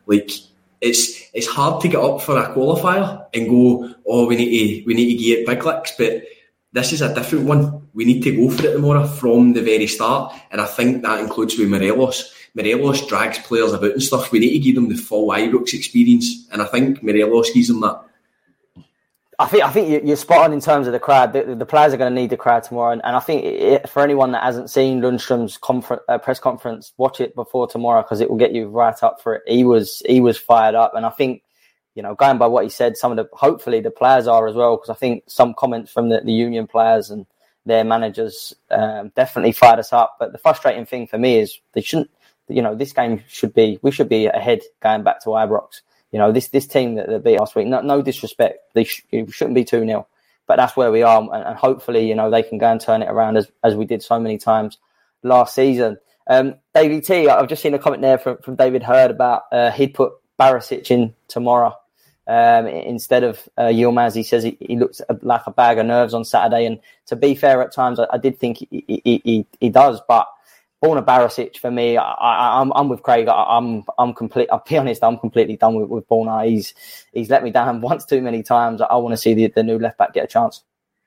Like, it's hard to get up for a qualifier and go, oh, we need to get big licks, but this is a different one. We need to go for it tomorrow from the very start, and I think that includes with Morelos. Morelos drags players about and stuff. We need to give them the full Ibrox experience, and I think Morelos gives them that. I think you're spot on in terms of the crowd. The players are going to need the crowd tomorrow, and I think for anyone that hasn't seen Lundstrom's press conference, watch it before tomorrow because it will get you right up for it. He was fired up, and I think, you know, going by what he said, hopefully the players are as well, because I think some comments from the Union players and their managers definitely fired us up. But the frustrating thing for me is they shouldn't. You know, this game we should be ahead going back to Ibrox. You know, this team that beat last week, no disrespect, it shouldn't be 2-0, but that's where we are, and hopefully, you know, they can go and turn it around as we did so many times last season. David T, I've just seen a comment there from David Hurd about he'd put Barisic in tomorrow instead of Yilmaz. He says he looks like a bag of nerves on Saturday, and to be fair, at times I did think he does, but Borna Barisic, for me, I'm with Craig. I'll be honest, I'm completely done with Borna. He's let me down once too many times. I want to see the new left back get a chance.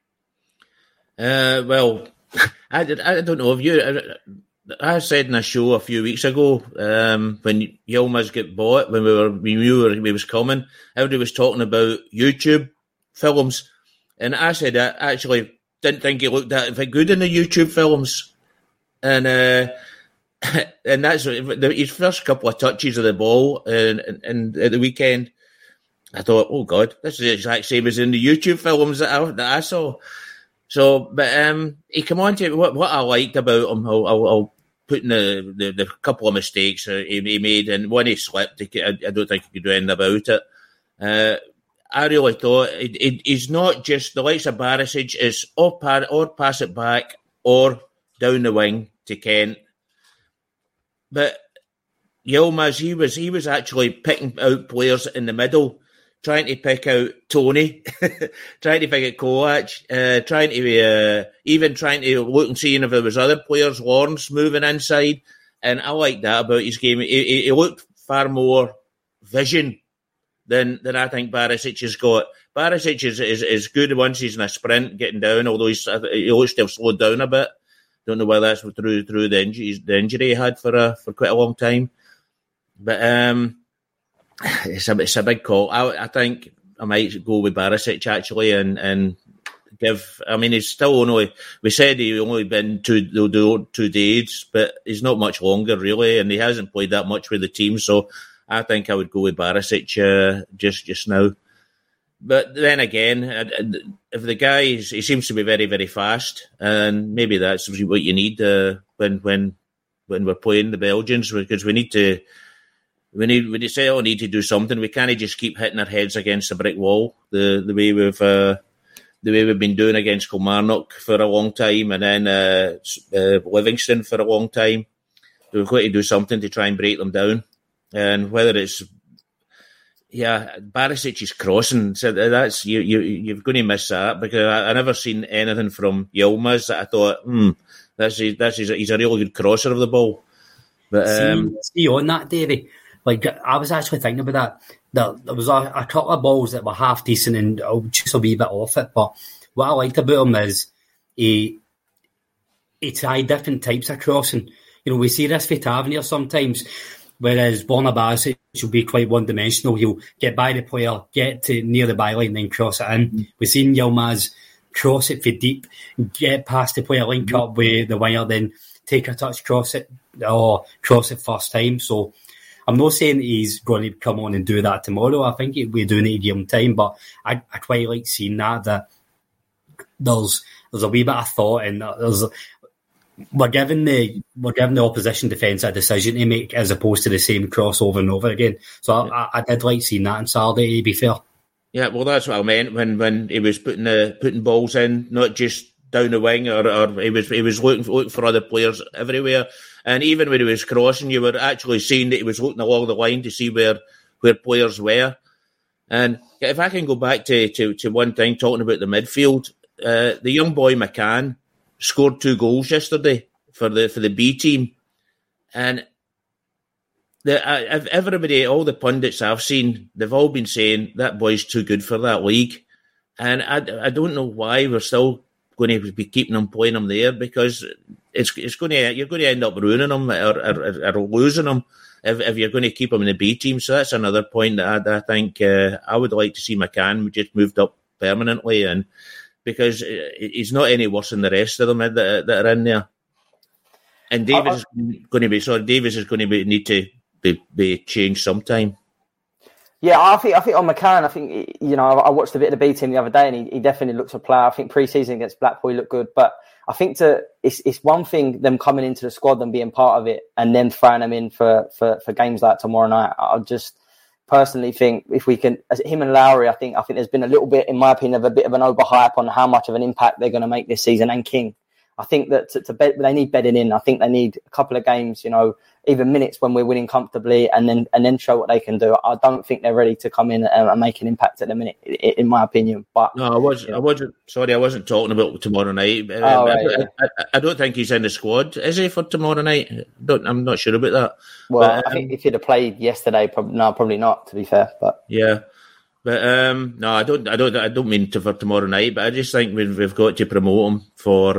Well, I don't know if you. I said in a show a few weeks ago when Yilmaz got bought, when we knew he was coming, everybody was talking about YouTube films, and I said I actually didn't think he looked that good in the YouTube films. And that's his first couple of touches of the ball, and at the weekend, I thought, oh God, this is the exact same as in the YouTube films that I saw. So, but he came on to what I liked about him. I'll put in the couple of mistakes he made, and when he slipped, I don't think he could do anything about it. I really thought he's not just the likes of Barisic, is or pass it back or down the wing to Kent. But Yilmaz, he was actually picking out players in the middle, trying to pick out Tony, trying to pick out Kovac, trying to look and see if there was other players, Lawrence moving inside. And I like that about his game. He looked far more vision than I think Barisic has got. Barisic is good once he's in a sprint, getting down, although he looks to have slowed down a bit. Don't know whether that's through the injury he had for quite a long time. But it's a big call. I think I might go with Barisic actually and give. I mean, he's still only. We said he only been 2 days, but he's not much longer really, and he hasn't played that much with the team. So I think I would go with Barisic just now. But then again, if the guy, he seems to be very, very fast, and maybe that's what you need when we're playing the Belgians, because we need to do something. We can't just keep hitting our heads against a brick wall the way we've been doing against Kilmarnock for a long time, and then Livingston for a long time. We've got to do something to try and break them down, and whether it's Barisic is crossing, so that's you're going to miss that, because I never seen anything from Yilmaz that I thought, he's a really good crosser of the ball. But see on that, Davey, like I was actually thinking about that. There was a couple of balls that were half decent and just a wee bit off it. But what I liked about him is he tried different types of crossing. You know, we see this with Tavernier sometimes. Whereas Borna Barisic will be quite one-dimensional. He'll get by the player, get to near the byline, and then cross it in. We've seen Yilmaz cross it for deep, get past the player, link up with the winger, then take a touch, cross it first time. So I'm not saying he's going to come on and do that tomorrow. I think we do need to give him time, but I quite like seeing that there's a wee bit of thought, and we're giving the opposition defence a decision to make as opposed to the same cross over and over again. So I did like seeing that on Saturday, to be fair. Yeah, well, that's what I meant when he was putting balls in, not just down the wing, or he was looking for other players everywhere. And even when he was crossing, you were actually seeing that he was looking along the line to see where players were. And if I can go back to one thing, talking about the midfield, the young boy McCann scored 2 goals yesterday for the B team, and everybody, all the pundits I've seen, they've all been saying that boy's too good for that league. And I don't know why we're still going to be keeping him, playing him there, because you're going to end up ruining him or losing him if you're going to keep him in the B team. So that's another point that I think I would like to see McCann just moved up permanently, and because he's not any worse than the rest of them that are in there. And Davis is going to need to be changed sometime. Yeah, I think on McCann, I watched a bit of the B team the other day, and he definitely looks a player. I think pre-season against Blackpool he looked good, but I think it's one thing them coming into the squad and being part of it, and then throwing them in for games like tomorrow night. I just personally think if we can, as him and Lowry, I think there's been a little bit, in my opinion, of a bit of an overhype on how much of an impact they're going to make this season, and King. I think that they need bedding in. I think they need a couple of games, even minutes when we're winning comfortably, and then show what they can do. I don't think they're ready to come in and make an impact at the minute, in my opinion. But no, I wasn't talking about tomorrow night. I don't think he's in the squad. Is he for tomorrow night? I'm not sure about that. Well, I think if he'd have played yesterday, probably not. To be fair, but yeah. But no, I don't mean for tomorrow night. But I just think we've got to promote him for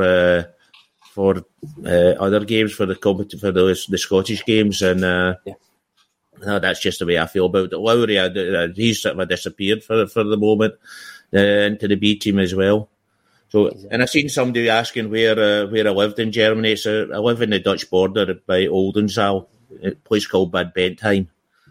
other games, for the Scottish games, and no, that's just the way I feel about it. Lowry, he's sort of disappeared for the moment into the B team as well. So, and I seen somebody asking where I lived in Germany. So I live in the Dutch border by Oldenzaal, a place called Bad Bentheim.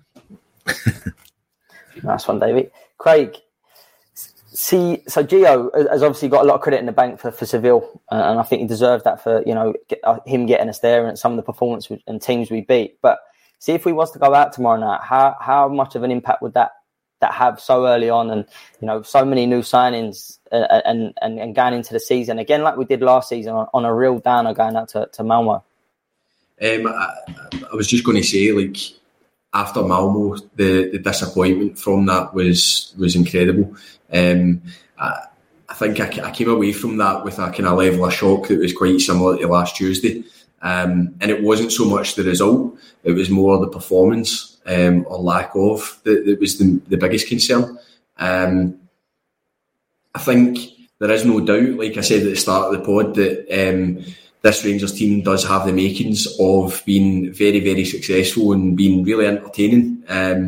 Nice one, David. Craig, so Gio has obviously got a lot of credit in the bank for Seville, and I think he deserves that for him getting us there and some of the performance and teams we beat. But see, if we was to go out tomorrow night, how much of an impact would that have so early on, and so many new signings and going into the season again like we did last season on a real downer going out to Malmo? I was just going to say, after Malmo, the disappointment from that was incredible. I think I came away from that with a kind of level of shock that was quite similar to last Tuesday. And it wasn't so much the result, it was more the performance or lack of that was the biggest concern. I think there is no doubt, like I said at the start of the pod, that this Rangers team does have the makings of being very, very successful and being really entertaining.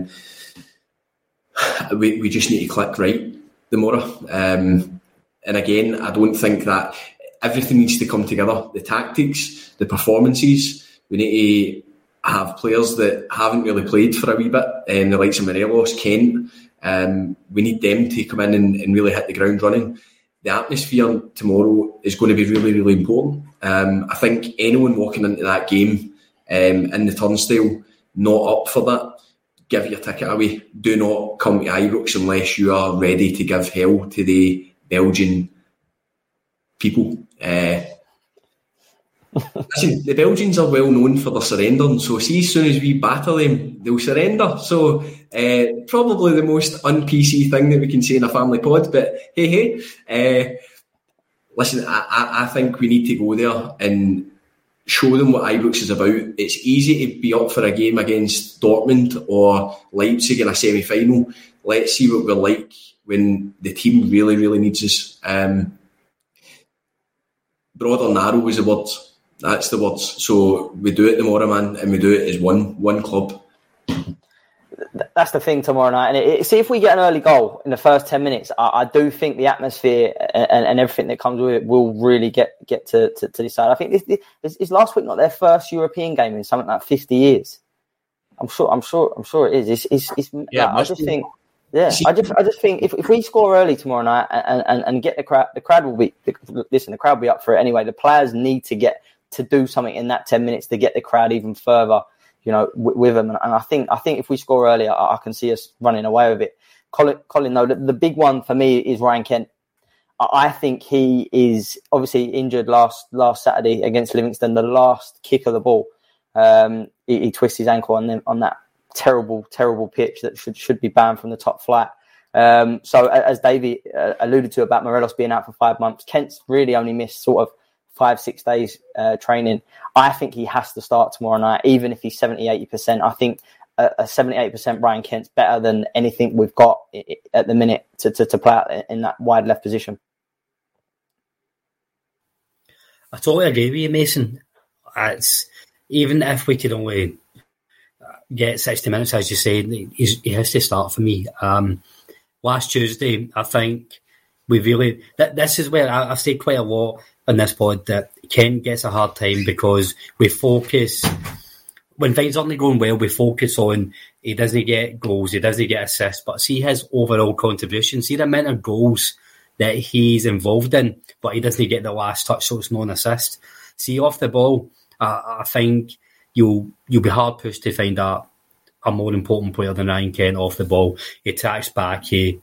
We just need to click right tomorrow. And again, I don't think that everything needs to come together. The tactics, the performances, we need to have players that haven't really played for a wee bit, the likes of Morelos, Kent. We need them to come in and really hit the ground running. The atmosphere tomorrow is going to be really, really important. I think anyone walking into that game in the turnstile not up for that, give your ticket away. Do not come to Ibrox unless you are ready to give hell to the Belgian people. Listen, the Belgians are well known for their surrendering, so see, as soon as we batter them, they'll surrender. So probably the most un-PC thing that we can say in a family pod, but hey. Listen, I think we need to go there and show them what Ibrox is about. It's easy to be up for a game against Dortmund or Leipzig in a semi-final. Let's see what we're like when the team really, really needs us. Broad or narrow was the word. That's the words. So we do it tomorrow, man, and we do it as one club. That's the thing tomorrow night. And see, if we get an early goal in the first 10 minutes, I do think the atmosphere and everything that comes with it will really get to decide. I think is last week not their first European game in something like 50 years. I'm sure it is. I just think if we score early tomorrow night and get the crowd will be the crowd will be up for it anyway. The players need to get to do something in that 10 minutes to get the crowd even further, with them. And I think if we score early, I can see us running away with it. Colin, though, the big one for me is Ryan Kent. I think he is obviously injured last Saturday against Livingston, the last kick of the ball. He twists his ankle on that terrible pitch that should be banned from the top flight. So as Davey alluded to about Morelos being out for 5 months, Kent's really only missed sort of 5-6 days training. I think he has to start tomorrow night, even if he's 70-80%. I think a 78% Ryan Kent's better than anything we've got at the minute to play out in that wide left position. I totally agree with you, Mason. It's, even if we could only get 60 minutes, as you said, he has to start for me. Last Tuesday, I think we really... This is where I've said quite a lot on this pod that Kent gets a hard time because we focus... When things aren't going well, we focus on he doesn't get goals, he doesn't get assists, but see his overall contribution, see the amount of goals that he's involved in, but he doesn't get the last touch, so it's not an assist. See, off the ball, I think you'll be hard pushed to find a more important player than Ryan Kent off the ball. He attacks back, he'll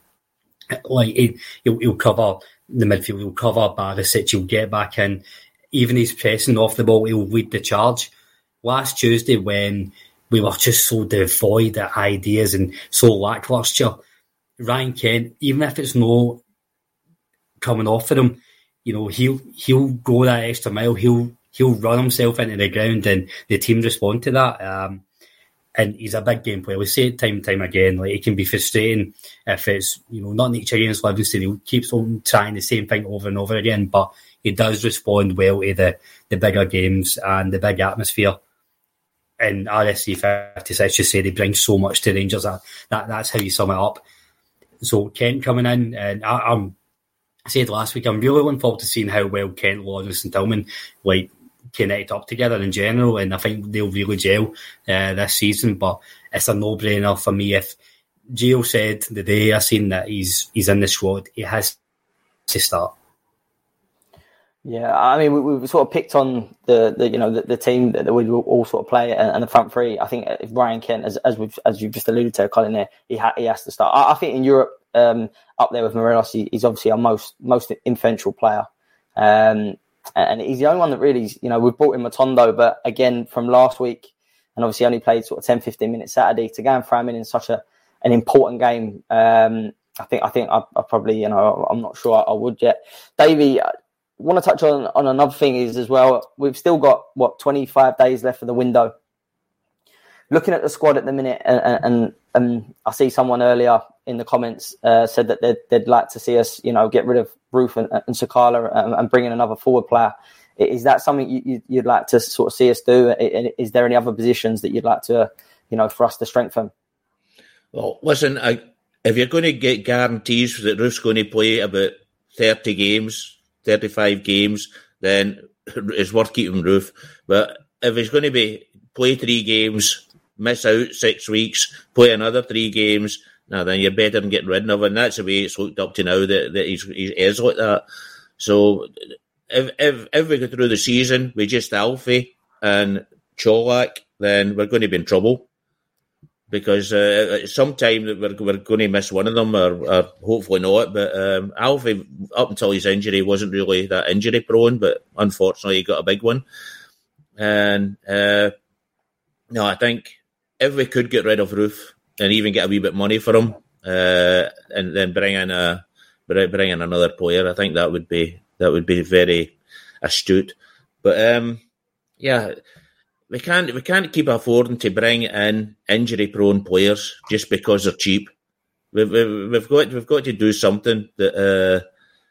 cover the midfield, he'll cover Barisic, he'll get back in. Even he's pressing off the ball, he'll lead the charge. Last Tuesday, when we were just so devoid of ideas and so lacklustre, Ryan Kent, even if it's not coming off for him, you know, he'll go that extra mile, he'll run himself into the ground, and the team respond to that. And he's a big game player. We say it time and time again, like, it can be frustrating if it's, you know, not nature against Livingston. He keeps on trying the same thing over and over again, but he does respond well to the bigger games and the big atmosphere. And RSC 56 just said he brings so much to Rangers. That's how you sum it up. So Kent coming in, and I said last week, I'm really looking forward to seeing how well Kent, Lawrence and Tillman connect up together in general, and I think they'll really gel this season. But it's a no-brainer for me. If Gio said the day I seen that he's in the squad, he has to start. Yeah, I mean, we've sort of picked on the team that we will all sort of play and the front three. I think if Ryan Kent, as you've just alluded to, Colin, there, he has to start. I think in Europe, up there with Morelos, he's obviously our most influential player, and he's the only one that really, you know, we've brought in Matondo, but again from last week, and obviously only played sort of 10-15 minutes Saturday, to go and throw him in such an important game. I think I probably, you know, I'm not sure I would yet. Davey, I want to touch on another thing is as well, we've still got, 25 days left of the window. Looking at the squad at the minute, and I see someone earlier in the comments said that they'd like to see us, you know, get rid of Roof and Sakala and bring in another forward player. Is that something you'd like to sort of see us do? Is there any other positions that you'd like to, you know, for us to strengthen? Well, listen, if you're going to get guarantees that Roof's going to play about 30 games, 35 games, then it's worth keeping Roof. But if he's going to play 3 games, miss out 6 weeks, play another 3 games, then you're better than getting rid of him. And that's the way it's looked up to now, that he is like that. So if we go through the season with just Alfie and Cholak, then we're going to be in trouble. Because sometime we're going to miss one of them, or hopefully not. But Alfie, up until his injury, wasn't really that injury prone, but unfortunately he got a big one. And I think if we could get rid of Roof and even get a wee bit of money for him, and then bring in another player, I think that would be very astute. But We can't keep affording to bring in injury-prone players just because they're cheap. We've got to do something that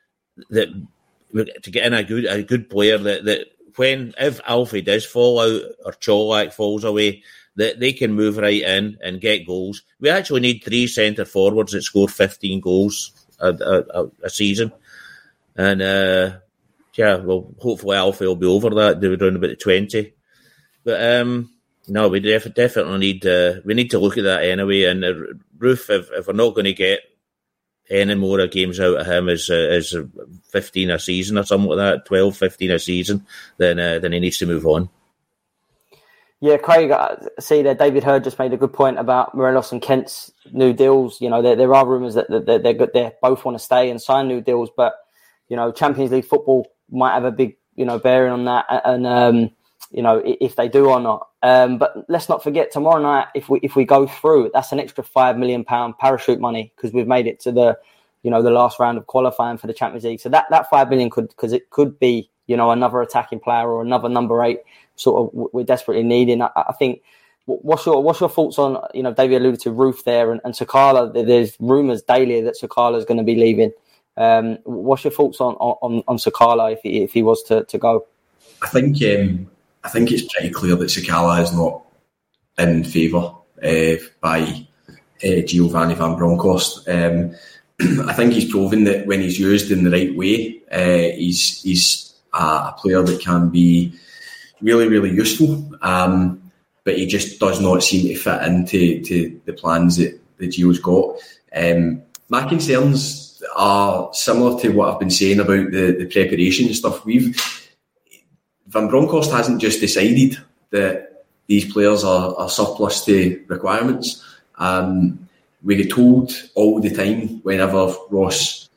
to get in a good player that if Alfie does fall out or Cholak falls away, that they can move right in and get goals. We actually need 3 centre forwards that score 15 goals a season, and hopefully Alfie will be over that. They were around about 20. But we definitely need to look at that anyway. And Roof, if we're not going to get any more games out of him as 15 a season or something like that, 12, 15 a season, then he needs to move on. Yeah, Craig, I see that David Hurd just made a good point about Morelos and Kent's new deals. You know, there are rumours that they both want to stay and sign new deals, but, you know, Champions League football might have a big, you know, bearing on that, and you know, if they do or not. But let's not forget, tomorrow night, if we go through, that's an extra £5 million parachute money, because we've made it to the last round of qualifying for the Champions League. So that 5 million could be, another attacking player or another number 8 sort of we're desperately needing. I think. What's your thoughts on, David alluded to Ruth there and Sakala. There's rumours daily that Sakala is going to be leaving. What's your thoughts on Sakala if he was to go? I think it's pretty clear that Sakala is not in favour by Giovanni Van Bronckhorst. I think he's proven that when he's used in the right way, he's a player that can be really, really useful. But he just does not seem to fit into the plans that Gio's got. My concerns are similar to what I've been saying about the preparation and stuff. Van Bronckhorst hasn't just decided that these players are surplus to requirements. We get told all the time whenever Ross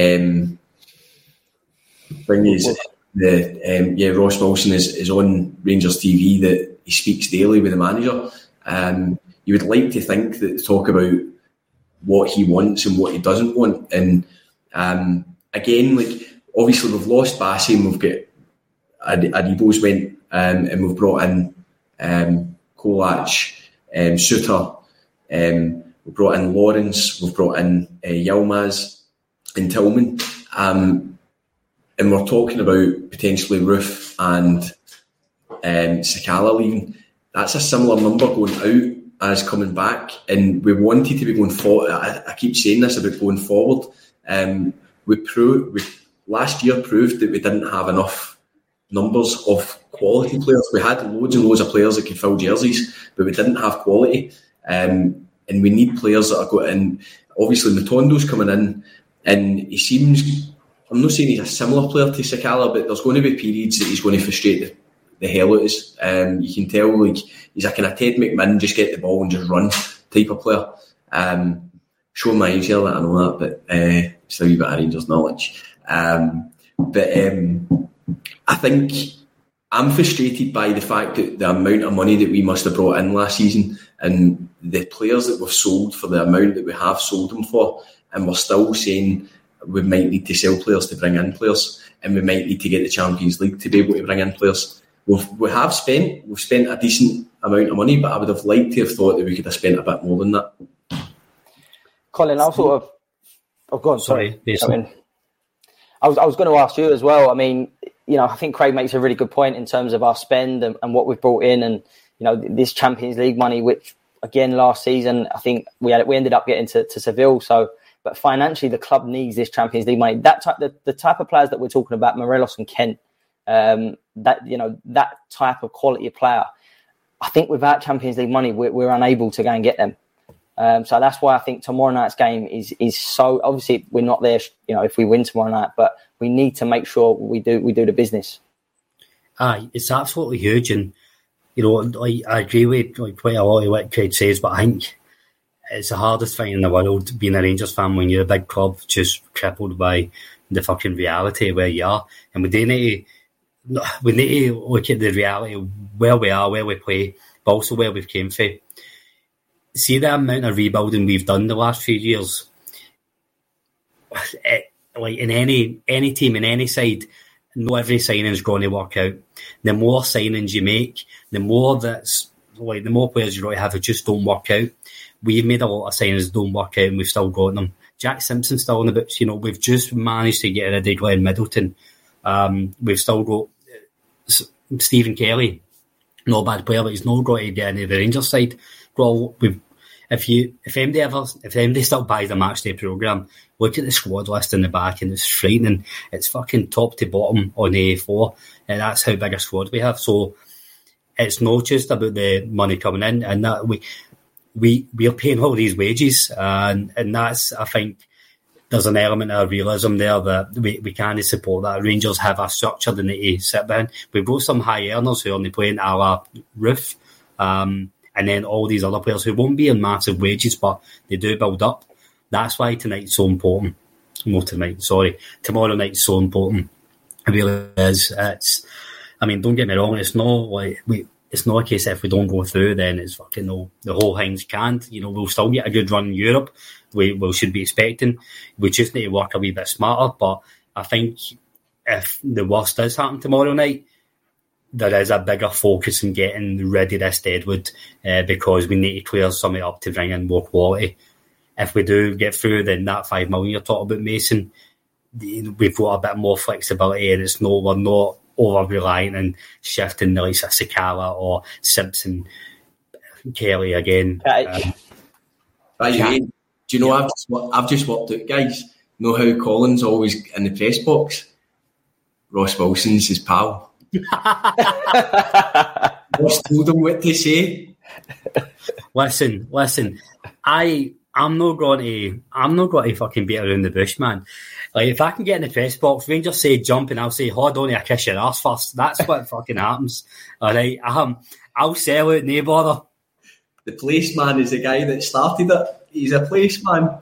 Ross Wilson is on Rangers TV that he speaks daily with the manager. You would like to think that they talk about what he wants and what he doesn't want. And again, obviously we've lost Bassey and we've got Adibos went and we've brought in Kolach, Suter, we've brought in Lawrence, we've brought in Yilmaz and Tillman. And we're talking about potentially Roof and Sakala leaving. That's a similar number going out as coming back, and we wanted to be going forward. I keep saying this about going forward. We last year proved that we didn't have enough numbers of quality players. We had loads and loads of players that could fill jerseys, but we didn't have quality. And we need players that are going in. Obviously, Matondo's coming in, and he seems. I'm not saying he's a similar player to Sakala, but there's going to be periods that he's going to frustrate the hell out of us. You can tell he's a kind of Ted McMinn, just get the ball and just run type of player. Show my age here that I know that, but still a wee bit of Rangers knowledge. But I think I'm frustrated by the fact that the amount of money that we must have brought in last season and the players that we've sold for the amount that we have sold them for, and we're still saying we might need to sell players to bring in players, and we might need to get the Champions League to be able to bring in players. We've spent a decent amount of money, but I would have liked to have thought that we could have spent a bit more than that. Colin, I'll sort of... Oh, go on, sorry. I was going to ask you as well. I mean, I think Craig makes a really good point in terms of our spend and what we've brought in, and this Champions League money, which again last season I think we ended up getting to Seville. So, but financially, the club needs this Champions League money. The type of players that we're talking about, Morelos and Kent, that type of quality of player, I think without Champions League money, we're unable to go and get them. So that's why I think tomorrow night's game is so. Obviously, we're not there, if we win tomorrow night, but we need to make sure we do the business. It's absolutely huge, and I agree with quite a lot of what Craig says, but I think it's the hardest thing in the world being a Rangers fan when you're a big club just crippled by the fucking reality of where you are, and we need to look at the reality of where we are, where we play, but also where we've came from. See the amount of rebuilding we've done the last few years. In any team, in any side, not every signing is going to work out. The more signings you make, the more players you have who just don't work out. We've made a lot of signings that don't work out, and we've still got them. Jack Simpson's still in the books. We've just managed to get rid of Glenn Middleton. We've still got Stephen Kelly, not a bad player, but he's not got to get into the Rangers side. Well, if MD still buys the matchday programme, look at the squad list in the back, and it's frightening. It's fucking top to bottom on the A4, and that's how big a squad we have. So it's not just about the money coming in, and that we're paying all these wages, and that's, I think, there's an element of realism there that we can't support that. Rangers have a structure they need to sit behind. We've got some high earners who are only playing a la Roof, and then all these other players who won't be on massive wages, but they do build up. That's why tonight's so important. Tomorrow night's so important. It really is. Don't get me wrong, it's not a case if we don't go through, then it's fucking no, the whole thing's canned. We'll still get a good run in Europe. We should be expecting. We just need to work a wee bit smarter, but I think if the worst does happen tomorrow night, there is a bigger focus in getting rid of this Deadwood because we need to clear something up to bring in more quality. If we do get through, then that 5 million you're talking about, Mason, we've got a bit more flexibility, and we're not over-reliant and shifting the likes of Sakala or Simpson, Kelly again. By the way, do you know, I've just worked out, guys, know how Colin's always in the press box? Ross Wilson's his pal. Ross told him what to say. Listen, I'm not going to fucking beat around the bush, man. Like, if I can get in the press box, Rangers say jump, and I'll say, hold on, I kiss your ass first. That's what fucking happens. All right, I'll sell it, no bother. The policeman is the guy that started it. He's a policeman.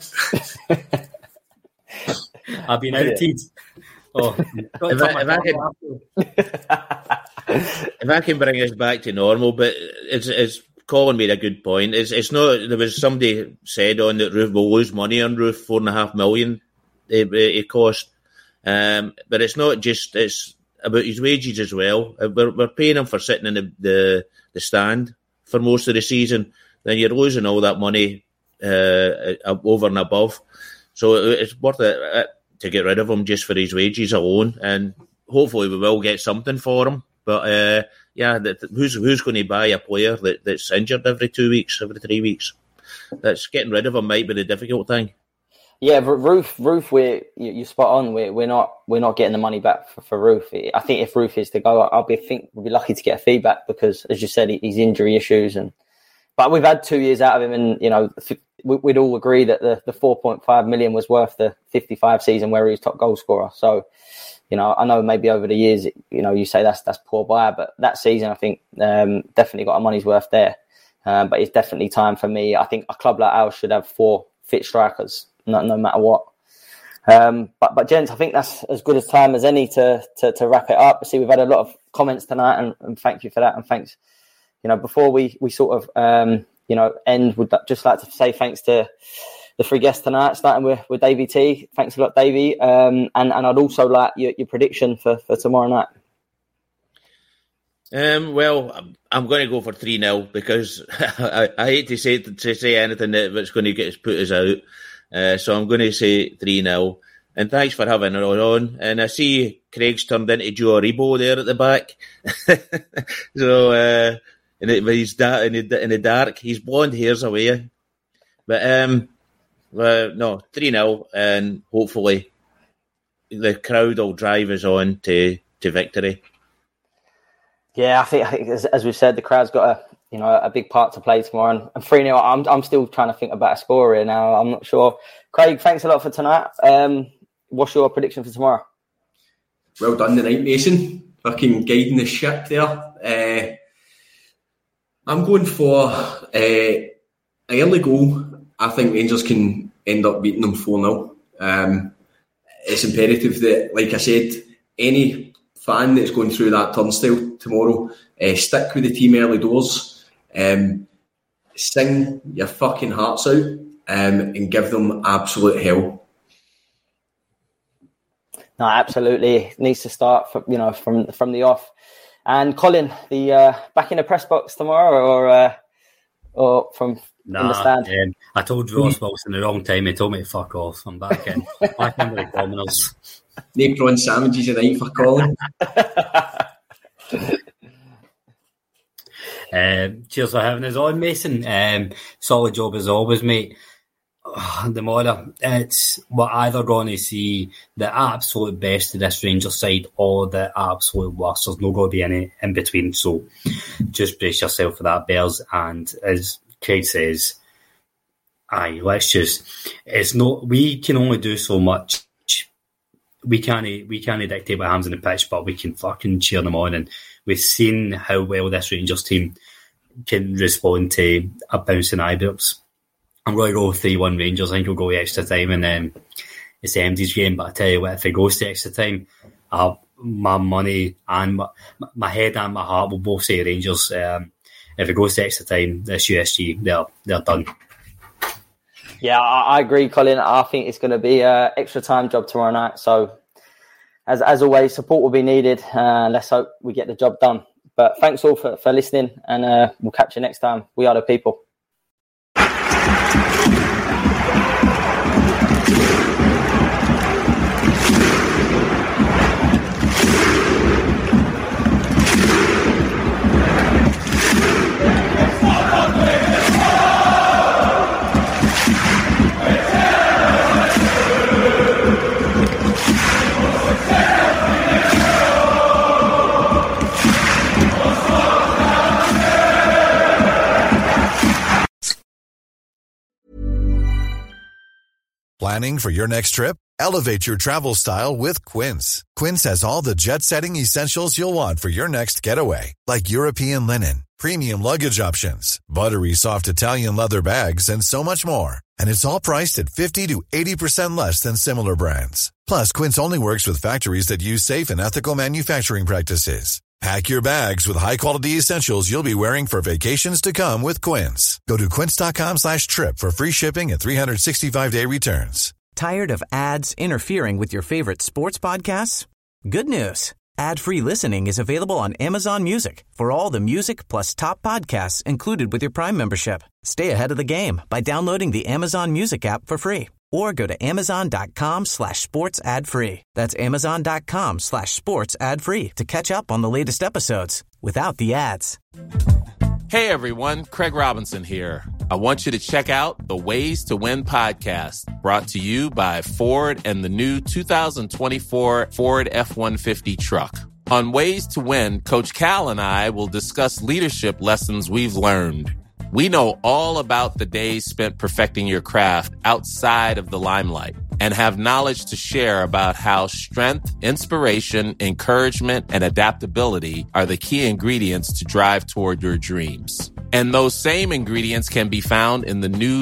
I've been outed. Oh, if I can bring us back to normal, but it's Colin made a good point. It's not. There was somebody said on that Roof will lose money on Roof, $4.5 million it cost, but it's not just. It's about his wages as well. We're paying him for sitting in the stand for most of the season. Then you're losing all that money over and above. So it's worth it to get rid of him just for his wages alone, and hopefully we will get something for him. But who's going to buy a player that's injured every 2 weeks, every 3 weeks? That's getting rid of him might be the difficult thing. Yeah, but Roof, you're spot on. We're not getting the money back for Roof. I think if Roof is to go, we'll be lucky to get a feedback because, as you said, he's injury issues but we've had 2 years out of him, and we'd all agree that the 4.5 million was worth the 55 season where he was top goal scorer. So, I know maybe over the years, you say that's poor buy, but that season I think definitely got our money's worth there. But it's definitely time for me. I think a club like ours should have 4 fit strikers, no matter what. But gents, I think that's as good a time as any to wrap it up. See, we've had a lot of comments tonight, and thank you for that, and thanks. Before we sort of end, would just like to say thanks to the 3 guests tonight, starting with Davey T. Thanks a lot, Davey. And I'd also like your prediction for tomorrow night. Well, I'm going to go for 3-0 because I hate to say anything that's going to put us out. So I'm going to say 3-0. And thanks for having it on. And I see Craig's turned into Joe Aribo there at the back. So he's in the dark. His blonde hair's away. But no, 3-0, and hopefully the crowd will drive us on to victory. Yeah, I think as we've said, the crowd's got a big part to play tomorrow. And 3-0, I'm still trying to think about a score here now. I'm not sure. Craig, thanks a lot for tonight. What's your prediction for tomorrow? Well done tonight, Mason. Fucking guiding the ship there. I'm going for an early goal. I think Rangers can end up beating them 4-0. It's imperative that, like I said, any fan that's going through that turnstile tomorrow, stick with the team early doors, sing your fucking hearts out, and give them absolute hell. No, absolutely. It needs to start from the off. And Colin, the back in the press box tomorrow, or from in the stand? I told Ross Wilson the wrong time. He told me to fuck off. I'm back in. Back in with the Commoners. No prawn sandwiches tonight for Colin. Cheers for having us on, Mason. Solid job as always, mate. Tomorrow, we're either going to see the absolute best of this Rangers side or the absolute worst. There's not going to be any in between. So just brace yourself for that, Bears. And as Craig says, we can only do so much. We can't dictate what happens in the pitch, but we can fucking cheer them on. And we've seen how well this Rangers team can respond to a bouncing Ibrox. I'm going to go 3-1 Rangers. I think we'll go extra time, and then it's the MD's game. But I tell you what, if it goes to extra time, my money and my head and my heart will both say Rangers. If it goes to extra time, this USG, they're done. Yeah, I agree, Colin. I think it's going to be an extra time job tomorrow night. So as always, support will be needed. Let's hope we get the job done. But thanks all for listening, and we'll catch you next time. We are the people. Planning for your next trip? Elevate your travel style with Quince. Quince has all the jet-setting essentials you'll want for your next getaway, like European linen, premium luggage options, buttery soft Italian leather bags, and so much more. And it's all priced at 50 to 80% less than similar brands. Plus, Quince only works with factories that use safe and ethical manufacturing practices. Pack your bags with high-quality essentials you'll be wearing for vacations to come with Quince. Go to quince.com/trip for free shipping and 365-day returns. Tired of ads interfering with your favorite sports podcasts? Good news. Ad-free listening is available on Amazon Music for all the music plus top podcasts included with your Prime membership. Stay ahead of the game by downloading the Amazon Music app for free or go to amazon.com/sports ad free. That's amazon.com/sports ad free to catch up on the latest episodes without the ads. Hey everyone, Craig Robinson here. I want you to check out the Ways to Win podcast, brought to you by Ford and the new 2024 Ford F-150 truck. On Ways to Win, Coach Cal and I will discuss leadership lessons we've learned. We know all about the days spent perfecting your craft outside of the limelight and have knowledge to share about how strength, inspiration, encouragement, and adaptability are the key ingredients to drive toward your dreams. And those same ingredients can be found in the new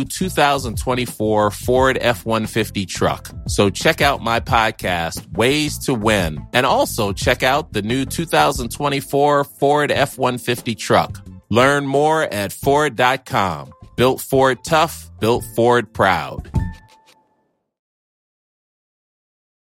2024 Ford F-150 truck. So check out my podcast, Ways to Win, and also check out the new 2024 Ford F-150 truck. Learn more at Ford.com. Built Ford tough, built Ford proud.